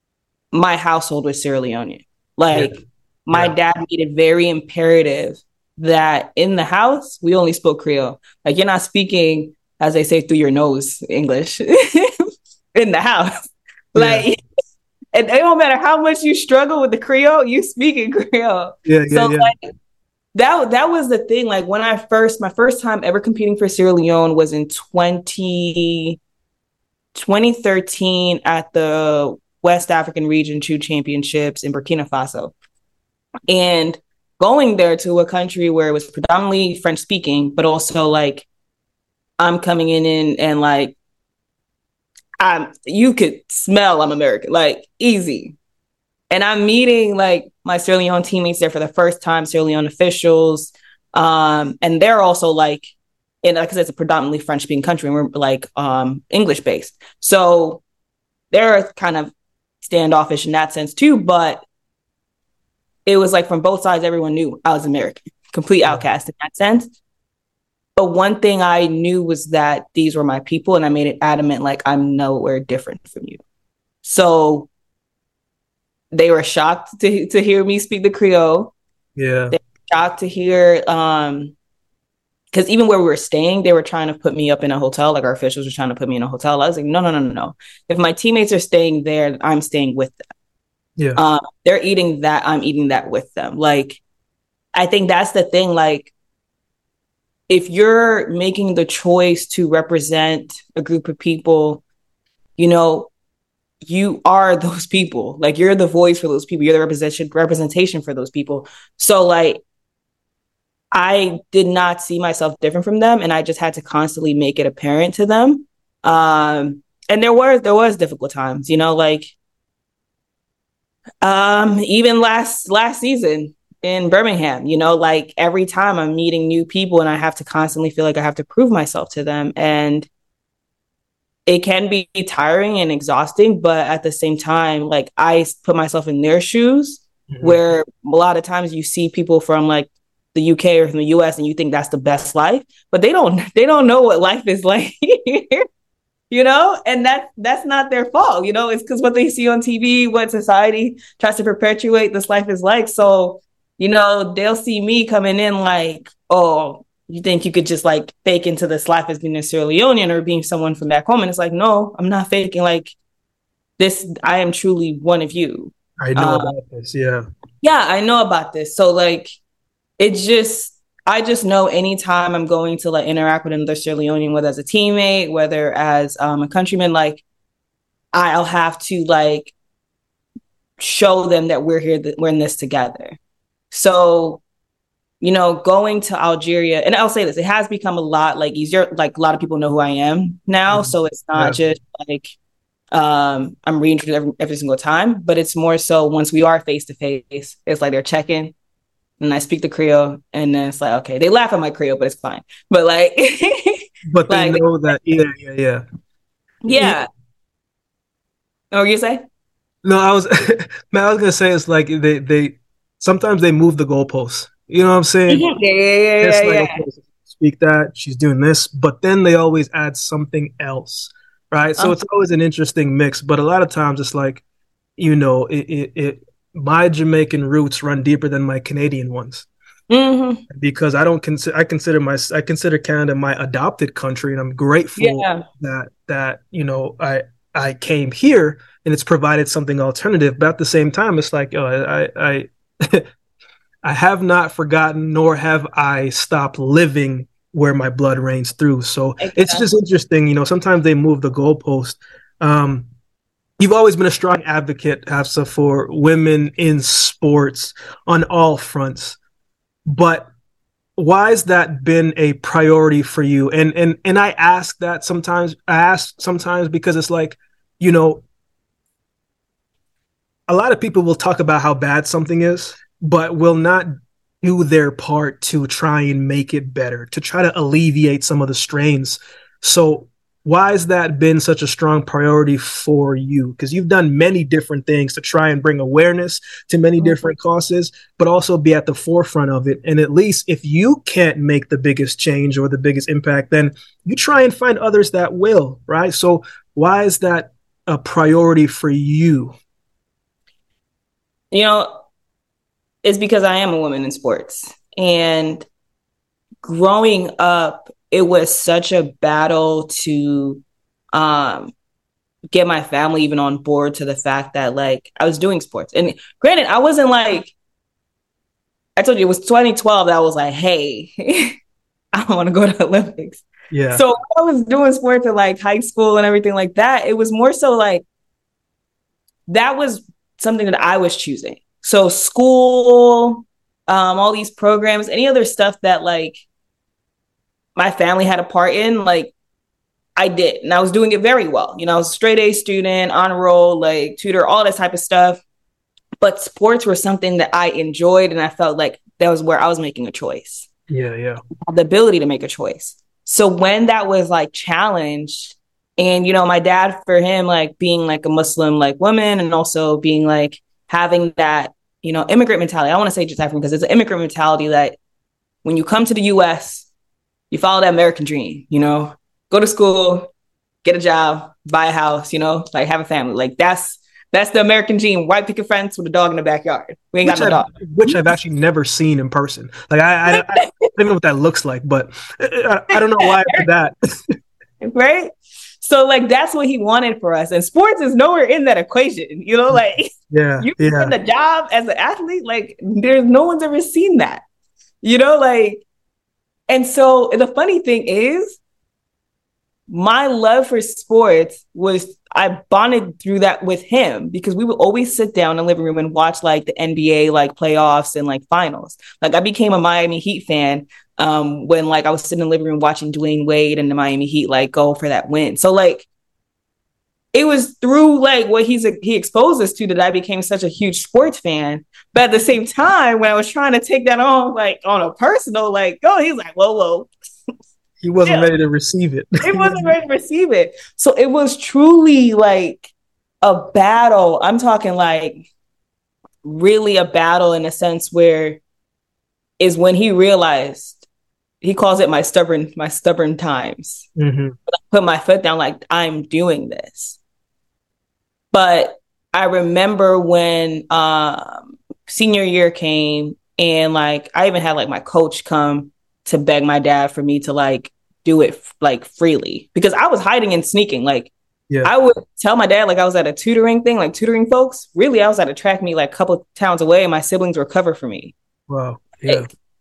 my household was Sierra Leonean. Like, yeah. my yeah. dad made it very imperative that in the house, we only spoke Creole. Like, you're not speaking, as they say, through your nose English in the house. Like, yeah. And it don't matter how much you struggle with the Creole, you speak in Creole. Yeah, yeah, so yeah. Like, that that was the thing. Like, when I first, my first time ever competing for Sierra Leone was in twenty, twenty thirteen at the West African Region two Championships in Burkina Faso. And going there to a country where it was predominantly French speaking, but also like I'm coming in and, and like, I'm, you could smell I'm American, like easy. And I'm meeting like my Sierra Leone teammates there for the first time, Sierra Leone officials. Um, and they're also like, and like I said, it's a predominantly French speaking country and we're like um, English based. So they're kind of standoffish in that sense too. But it was like from both sides, everyone knew I was American, complete outcast in that sense. But one thing I knew was that these were my people and I made it adamant, like I'm nowhere different from you. So they were shocked to to hear me speak the Creole. Yeah. They were shocked to hear, um, because even where we were staying, they were trying to put me up in a hotel. Like our officials were trying to put me in a hotel. I was like, no, no, no, no, no. If my teammates are staying there, I'm staying with them. Yeah. Um, they're eating that, I'm eating that with them. Like, I think that's the thing. Like, if you're making the choice to represent a group of people, you know, you are those people. Like, you're the voice for those people. You're the representation representation for those people. So like, I did not see myself different from them. And I just had to constantly make it apparent to them. Um, and there were, there was difficult times, you know, like, um, even last, last season in Birmingham, you know, like every time I'm meeting new people and I have to constantly feel like I have to prove myself to them. And it can be tiring and exhausting, but at the same time, like I put myself in their shoes, mm-hmm. where a lot of times you see people from like the U K or from the U S and you think that's the best life, but they don't, they don't know what life is like here, you know, and that that's not their fault. You know, it's because what they see on T V, what society tries to perpetuate this life is like. So, you know, they'll see me coming in like, oh, you think you could just like fake into this life as being a Sierra Leonean or being someone from back home. And it's like, no, I'm not faking. Like this, I am truly one of you. I know um, about this. Yeah. Yeah, I know about this. So like, it's just, I just know anytime I'm going to like interact with another Sierra Leonean, whether as a teammate, whether as um, a countryman, like I'll have to like show them that we're here, that we're in this together. So, you know, going to Algeria, and I'll say this, it has become a lot like easier. Like a lot of people know who I am now. Mm-hmm. So it's not yeah. just like um, I'm reintroduced every, every single time, but it's more so once we are face to face, it's like they're checking and I speak the Creole and then it's like, okay, they laugh at my Creole, but it's fine. But like, but they like, know that, yeah, yeah, yeah. Yeah. What were you say? No, I was, man, I was going to say it's like they, they, sometimes they move the goalposts. You know what I'm saying? Yeah, yeah, yeah, it's yeah, like, yeah. Okay, speak that, she's doing this, but then they always add something else, right? So uh-huh. It's always an interesting mix, but a lot of times it's like, you know, it, it, it my Jamaican roots run deeper than my Canadian ones. Mm-hmm. Because I don't consider, I consider my, I consider Canada my adopted country, and I'm grateful yeah. that, that, you know, I, I came here and it's provided something alternative, but at the same time, it's like, oh, I, I, I have not forgotten, nor have I stopped living where my blood reigns through. So exactly. It's just interesting, you know, sometimes they move the goalpost. Um, you've always been a strong advocate, Hafsa, for women in sports on all fronts. But why has that been a priority for you? And and and I ask that sometimes, I ask sometimes because it's like, you know, a lot of people will talk about how bad something is, but will not do their part to try and make it better, to try to alleviate some of the strains. So why has that been such a strong priority for you? Because you've done many different things to try and bring awareness to many different causes, but also be at the forefront of it. And at least if you can't make the biggest change or the biggest impact, then you try and find others that will, right? So why is that a priority for you? You know, it's because I am a woman in sports. And growing up, it was such a battle to um, get my family even on board to the fact that like I was doing sports. And granted, I wasn't like, I told you it was twenty twelve that I was like, hey, I don't want to go to the Olympics. Yeah. So I was doing sports in like high school and everything like that. It was more so like, that was something that I was choosing. So school, um, all these programs, any other stuff that like my family had a part in, like I did. And I was doing it very well. You know, I was a straight A student, honor roll, like tutor, all that type of stuff. But sports were something that I enjoyed. And I felt like that was where I was making a choice. Yeah, yeah. The ability to make a choice. So when that was like challenged, and, you know, my dad, for him, like being like a Muslim like woman and also being like having that, you know, immigrant mentality. I want to say just African because it's an immigrant mentality that when you come to the U S, you follow that American dream, you know, go to school, get a job, buy a house, you know, like have a family. Like that's that's the American dream. White picket fence with a dog in the backyard. We ain't which got no I've, dog. Which I've actually never seen in person. Like I, I, I don't know what that looks like, but I, I don't know why I did that. Right? So like that's what he wanted for us. And sports is nowhere in that equation. You know, like yeah, you yeah. get the job as an athlete, like there's no one's ever seen that. You know, like, and so the funny thing is my love for sports was I bonded through that with him because we would always sit down in the living room and watch like the N B A like playoffs and like finals. Like I became a Miami Heat fan um, when like I was sitting in the living room watching Dwayne Wade and the Miami Heat like go for that win. So like it was through like what he's he exposed us to that I became such a huge sports fan. But at the same time, when I was trying to take that on like on a personal, like, oh, he's like, whoa, whoa. He wasn't Yeah. ready to receive it. It wasn't ready to receive it. So it was truly like a battle. I'm talking like really a battle in a sense where is when he realized, he calls it my stubborn, my stubborn times. Mm-hmm. I put my foot down like I'm doing this. But I remember when um, senior year came and like I even had like my coach come to beg my dad for me to like do it like freely because I was hiding and sneaking. Like yeah. I would tell my dad like I was at a tutoring thing, like tutoring folks. Really, I was at a track meet like a couple towns away and my siblings were covered for me. Wow. Yeah.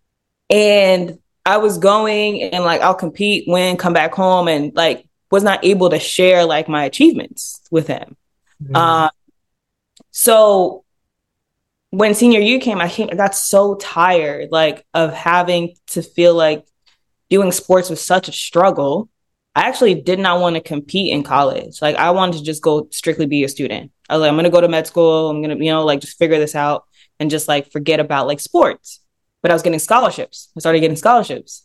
And I was going and like I'll compete, win, come back home and like was not able to share like my achievements with him. Mm. Uh, so when senior year came, I came, I got so tired, like of having to feel like doing sports was such a struggle. I actually did not want to compete in college. Like I wanted to just go strictly be a student. I was like, I'm going to go to med school. I'm going to, you know, like just figure this out and just like forget about like sports. But I was getting scholarships. I started getting scholarships.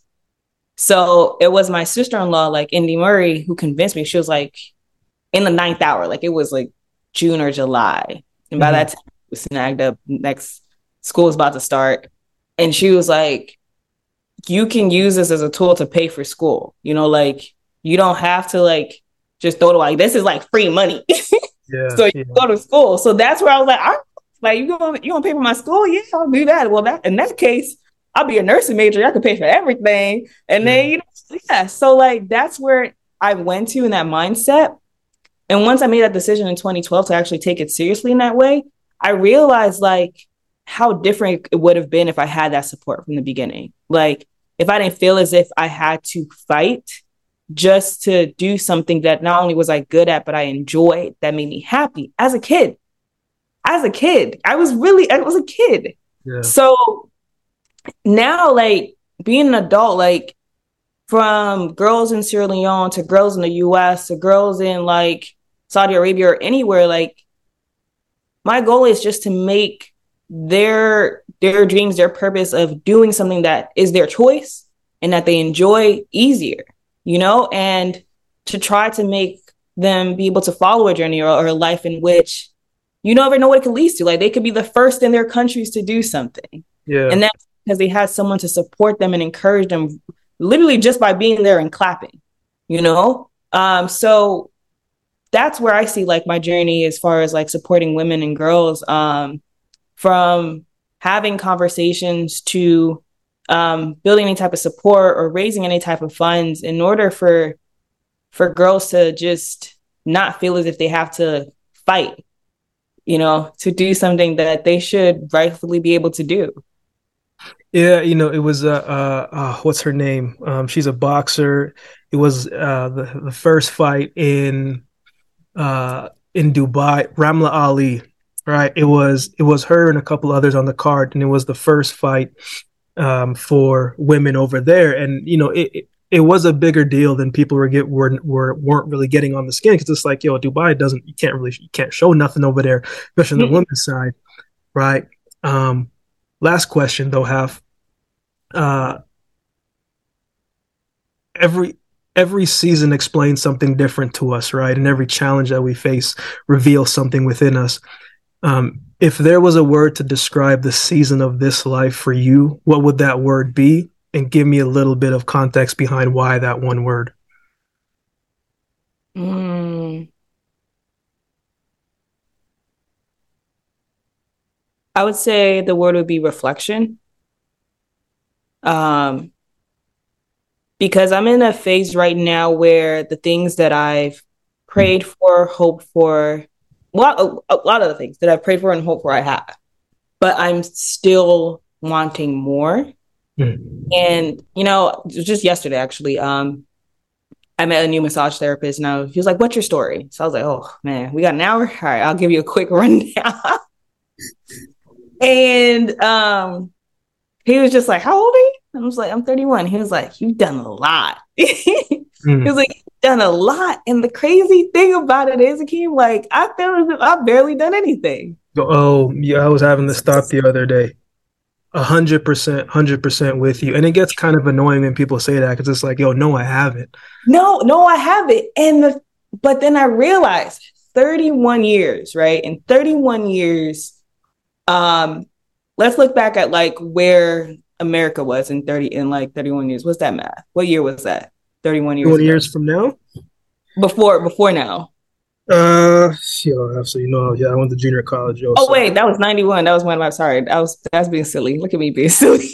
So it was my sister-in-law, like Indy Murray, who convinced me. She was like in the ninth hour, like it was like June or July. And by mm-hmm. that time, we snagged up next school was about to start. And she was like, you can use this as a tool to pay for school. You know, like you don't have to like just throw it away. This is like free money. Yeah, so you yeah. go to school. So that's where I was like, I like you gonna you gonna pay for my school? Yeah, I'll do that. Well, that in that case, I'll be a nursing major. I could pay for everything. And then, you know, yeah. So like that's where I went to in that mindset. And once I made that decision in twenty twelve to actually take it seriously in that way, I realized like how different it would have been if I had that support from the beginning. Like if I didn't feel as if I had to fight just to do something that not only was I good at, but I enjoyed, that made me happy as a kid. As a kid, I was really, I was a kid. Yeah. So now, like being an adult, like from girls in Sierra Leone to girls in the U S to girls in like Saudi Arabia or anywhere, like my goal is just to make their their dreams, their purpose of doing something that is their choice and that they enjoy easier, you know, and to try to make them be able to follow a journey or, or a life in which you never know what it could lead to. Like they could be the first in their countries to do something. Yeah. And that's because they had someone to support them and encourage them literally just by being there and clapping, you know? Um, so that's where I see like my journey as far as like supporting women and girls, um, from having conversations to um, building any type of support or raising any type of funds in order for for girls to just not feel as if they have to fight, you know, to do something that they should rightfully be able to do. Yeah, you know, it was uh, uh, uh what's her name? Um, she's a boxer. It was uh the, the first fight in uh in Dubai, Ramla Ali, right? It was it was her and a couple others on the card, and it was the first fight um for women over there. And you know, it it, it was a bigger deal than people were get were, were weren't really getting on the skin, because it's like, yo, Dubai doesn't you can't really you can't show nothing over there, especially on the women's side, right? Um, last question though, Haf. Uh, every every season explains something different to us, right? And every challenge that we face reveals something within us. Um, if there was a word to describe the season of this life for you, what would that word be? And give me a little bit of context behind why that one word. Mm. I would say the word would be reflection. Um, because I'm in a phase right now where the things that I've prayed for, hoped for, a lot, a, a lot of the things that I've prayed for and hoped for, I have, but I'm still wanting more. Mm. And, you know, just yesterday, actually, um, I met a new massage therapist, and I was, he was like, "What's your story?" So I was like, "Oh man, we got an hour. All right, I'll give you a quick rundown." And um, he was just like, "How old are you?" I was like, "I'm thirty-one." He was like, "You've done a lot." mm. He was like, "You've done a lot." And the crazy thing about it is, Akeem, like, I feel as if I've barely done anything. Oh, yeah, I was having this thought the other day. A hundred percent, hundred percent with you. And it gets kind of annoying when people say that, because it's like, yo, no, I haven't. No, no, I haven't. And the, but then I realized thirty-one years, right? In thirty-one years, um, let's look back at like where America was in thirty in like thirty-one years. What's that math? What year was that? thirty-one years. thirty-one years from now? Before before now. Uh, yeah, so you know, yeah, I went to junior college. Also. Oh wait, that was ninety-one. That was one of my. Sorry, I was that's being silly. Look at me being silly.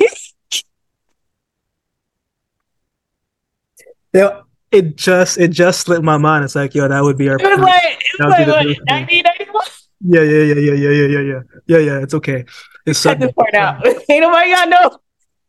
Yeah, it just it just slipped my mind. It's like, yo, that would be our. It was like it's like what, ninety, ninety-one? Yeah, yeah, yeah, yeah, yeah, yeah, yeah, yeah, yeah, yeah. It's okay. It's Sunday. This part out. Ain't nobody got no.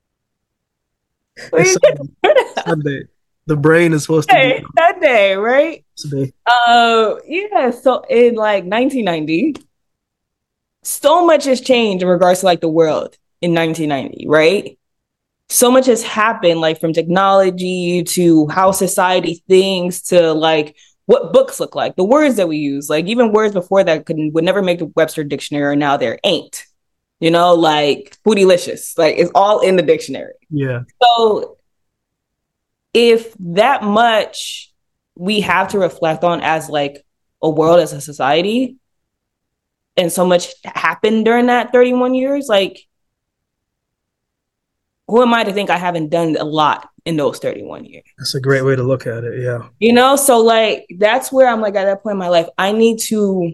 It's Sunday. Sunday. The brain is supposed hey, to be Sunday, right? Today. Uh, yeah. So in like nineteen ninety, so much has changed in regards to like the world in nineteen ninety, right? So much has happened, like from technology to how society thinks to like what books look like, the words that we use, like even words before that could would never make the Webster dictionary, now there ain't, you know, like bootylicious, like it's all in the dictionary. Yeah. So if that much we have to reflect on as like a world, as a society, and so much happened during that thirty-one years, like, who am I to think I haven't done a lot in those thirty-one years? That's a great way to look at it. Yeah. You know, so like, that's where I'm like, at that point in my life, I need to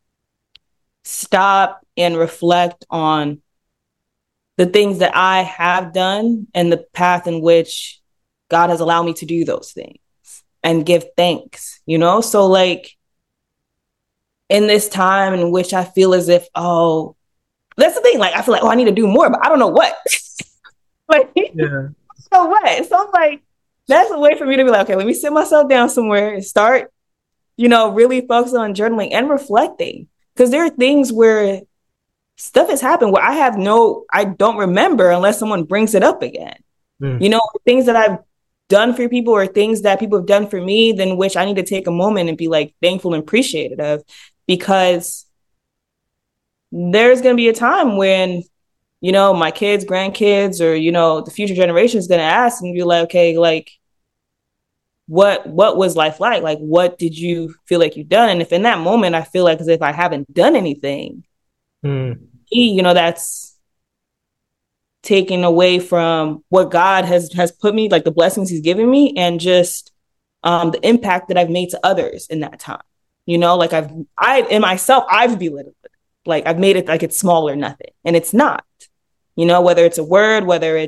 stop and reflect on the things that I have done and the path in which God has allowed me to do those things and give thanks, you know? So like, in this time in which I feel as if, oh, that's the thing. Like, I feel like, oh, I need to do more, but I don't know what. Like, yeah. So what? So I'm like, that's a way for me to be like, okay, let me sit myself down somewhere and start, you know, really focus on journaling and reflecting. Because there are things where stuff has happened where I have no, I don't remember unless someone brings it up again. Mm. You know, things that I've done for people or things that people have done for me, then which I need to take a moment and be like thankful and appreciative of, because there's going to be a time when, you know, my kids, grandkids, or, you know, the future generation is going to ask and be like, okay, like, what, what was life like? Like, what did you feel like you've done? And if in that moment, I feel like as if I haven't done anything, mm. you know, that's taken away from what God has, has put me, like the blessings he's given me, and just um, the impact that I've made to others in that time. You know, like I've, I, in myself, I've belittled it. Like I've made it like it's small or nothing, and it's not. You know, whether it's a word, whether it's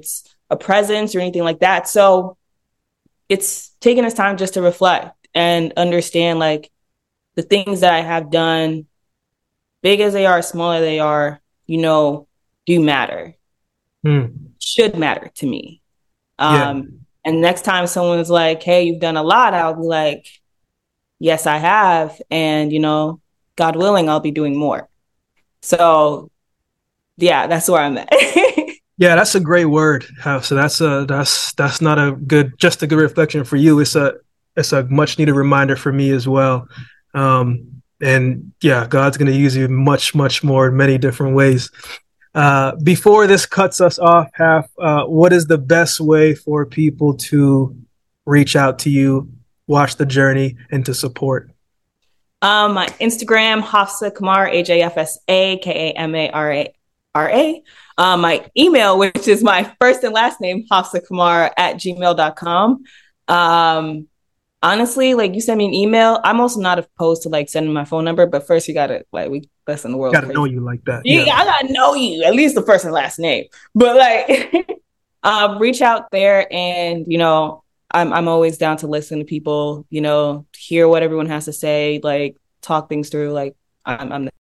a presence or anything like that. So it's taking us time just to reflect and understand like the things that I have done, big as they are, small as they are, you know, do matter, Mm. should matter to me. Yeah. Um, and next time someone's like, hey, you've done a lot, I'll be like, yes, I have. And, you know, God willing, I'll be doing more. So yeah, that's where I'm at. Yeah, that's a great word. Uh, So that's a that's that's not a good just a good reflection for you. It's a it's a much needed reminder for me as well. Um, and yeah, God's going to use you much much more in many different ways. Uh, before this cuts us off, half, uh, what is the best way for people to reach out to you, watch the journey, and to support? Um, my Instagram, Hafsa Kamara, H A F S A K A M A R A R A. Um, my email, which is my first and last name, Hafsa Kamara at gmail dot com. Um, honestly, like you send me an email. I'm also not opposed to like sending my phone number, but first you gotta like we listen, the world's Got to know crazy. you like that. You, Yeah. I gotta know you, at least the first and last name. But like um, reach out there and you know, I'm I'm always down to listen to people, you know, hear what everyone has to say, like talk things through. Like I'm I'm